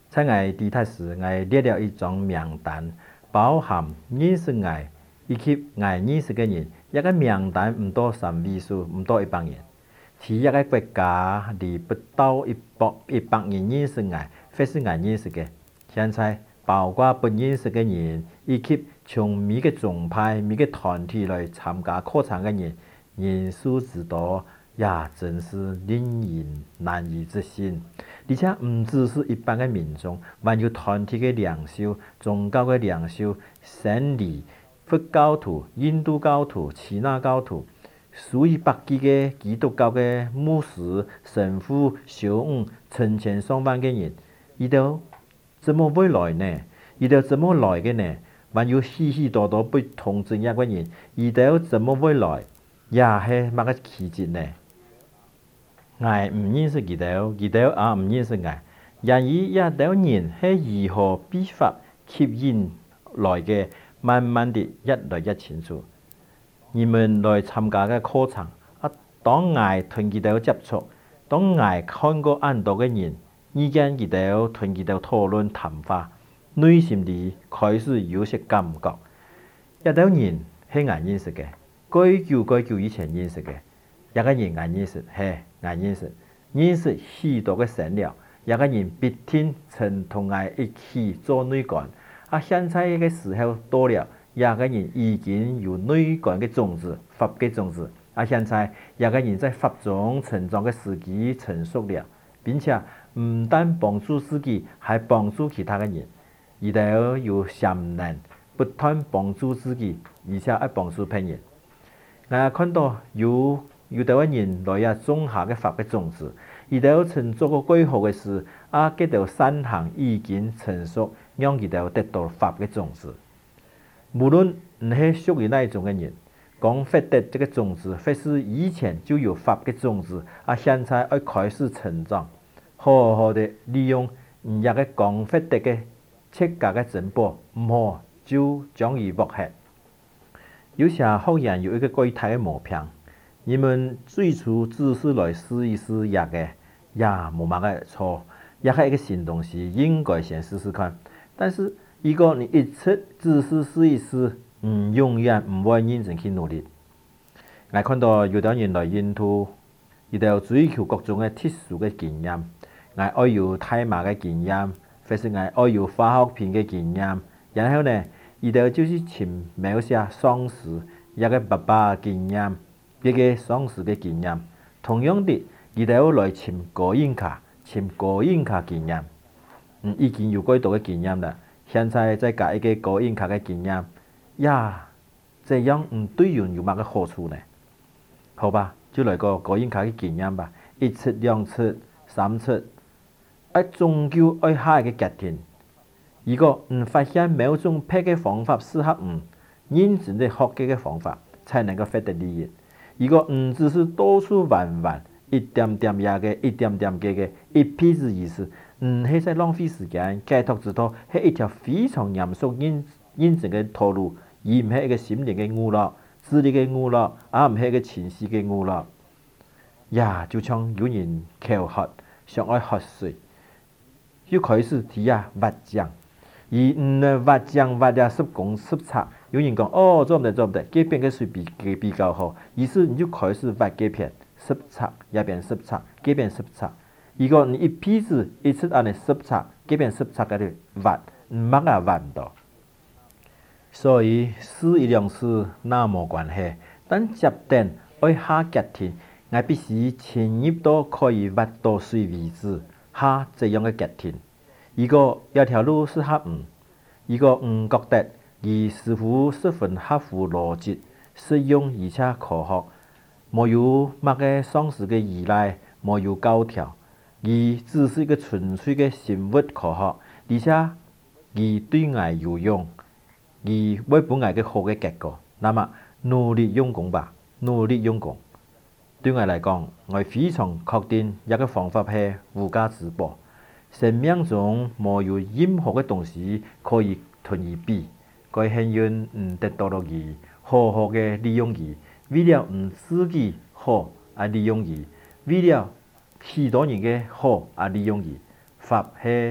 在我地铁时，我列了一张名单，包含认识我以及我认识嘅人。一個名單唔多3位數，唔多100人。其一個國家離不到100人認識我，或是我認識嘅。現在包括不認識嘅人，以及從每個宗派、每個團體來參加課程嘅人，人數之多，也真是令人難以置信。而且唔只是一般嘅民眾，還有團體嘅領袖、宗教嘅領袖、聖禮、佛教徒、印度教徒、耆那教徒，數以百計嘅基督教嘅牧師、神父、修女，成千上萬嘅人，伊哋怎麼會來呢？伊哋怎麼來嘅呢？還有許許多多不同職業嘅人，伊哋怎麼會來？也係乜個奇蹟呢？我唔認識伊哋，伊哋也唔認識我，然而也啲人係如何必法吸引來嘅？慢慢地越來越清楚。你們來參加嘅課程，當我同佢哋接觸，當我看過很多嘅人，意見佢哋同佢哋討論談話，內心裡開始有些感覺。一啲人係我認識嘅，該久以前認識嘅，一個人我認識係我認識許多嘅神了，一個人必定曾同我一起做內幹。現在嘅時候到了，一個人已經有內幹嘅種子、法嘅種子。現在一個人在法中成長嘅時機成熟了，並且唔單幫助自己，還幫助其他嘅人。伊哋有潛能，不但幫助自己，而且還幫助別人。我看到有啲人來也種下嘅法嘅種子，伊哋曾做過幾好嘅事，佢哋善行已經成熟。讓佢哋得到法嘅種子，無論唔係屬於哪一種嘅人，講發得這個種子，或是以前就有法嘅種子，現在要開始成長，好好地利用一個講發得嘅切格嘅珍寶，唔好就將伊抹黑。有些學員有一個具體嘅毛病，你們最初只是來試一試也冇乜嘅錯，也係一個新東西，應該先試試看。但是如果你一直只是試一試，永遠唔會認真去努力。我看到有啲人來印度，伊哋追求各種嘅特殊嘅經驗，我愛有大麻嘅經驗，或是我愛有化學品嘅經驗，然後呢，伊哋就是尋某些喪屍一個爸爸嘅經驗，一個喪屍嘅經驗。同樣的，伊哋來尋高音卡經驗。已經有幾多嘅經驗啦，現在再加一個高音卡嘅經驗，這樣對人有乜嘅好處呢？好吧，就來個高音卡嘅經驗吧，1次、2次、3次，終究要下一個決定。如果發現某種配嘅方法適合認真地學嘅方法，才能夠獲得利益。如果只是到處玩，一點點嘅，一屁子意思。係在浪費時間，解脫之道係一條非常嚴肅認真嘅道路，而唔係一個心靈嘅娛樂、智力嘅娛樂，唔係一個情緒嘅娛樂。就像有人口渴，想愛喝水，就開始睇挖井，而挖井挖了10公尺，有人講做唔得，這邊嘅水比較好，於是你就開始挖這邊10尺，那邊10尺，這邊10尺。如果你一屁子一次按你10尺，這邊10尺嗰度挖，乜挖唔到。所以試一兩次那冇關係，但接定愛下決定，我必須進入到可以挖到水為止，下這樣嘅決定。如果有條路適合如果覺得而似乎十分合乎邏輯、實用而且科學，沒有乜嘅喪屍嘅依賴，沒有教條。而只是一個純粹嘅生物科學，而且而對我有用，而會本我嘅好嘅結果。那麼努力用功吧，努力用功。對我嚟講，我非常確定一個方法係無價之寶。生命中沒有任何嘅東西可以同伊比。該幸運得到了伊，好好嘅利用伊，為了自己好而利用伊，為了許多人嘅好而利用伊，法係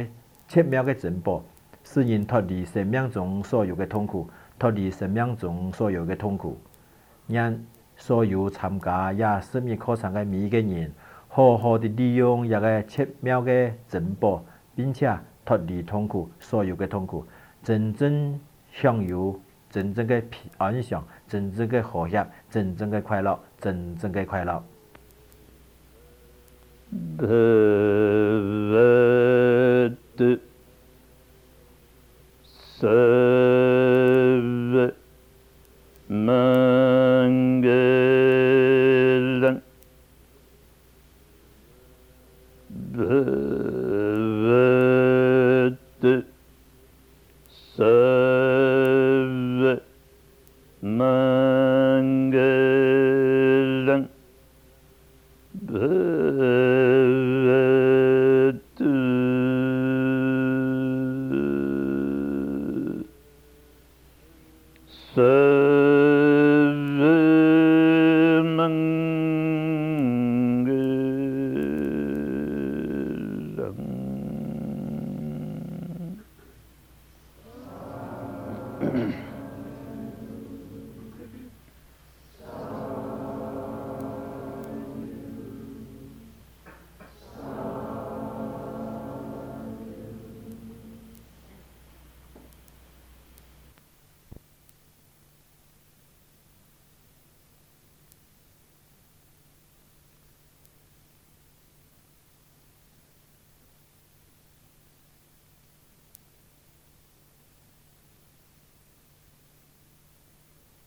7秒嘅进步，使人脱离生命中所有嘅痛苦，脱离生命中所有嘅痛苦，让所有参加也失眠课程嘅每一个人，好好地利用一个7秒嘅进步，并且脱离痛苦，所有嘅痛苦，真正享有真正嘅安详，真正嘅和谐，真正嘅快乐，真正嘅快乐。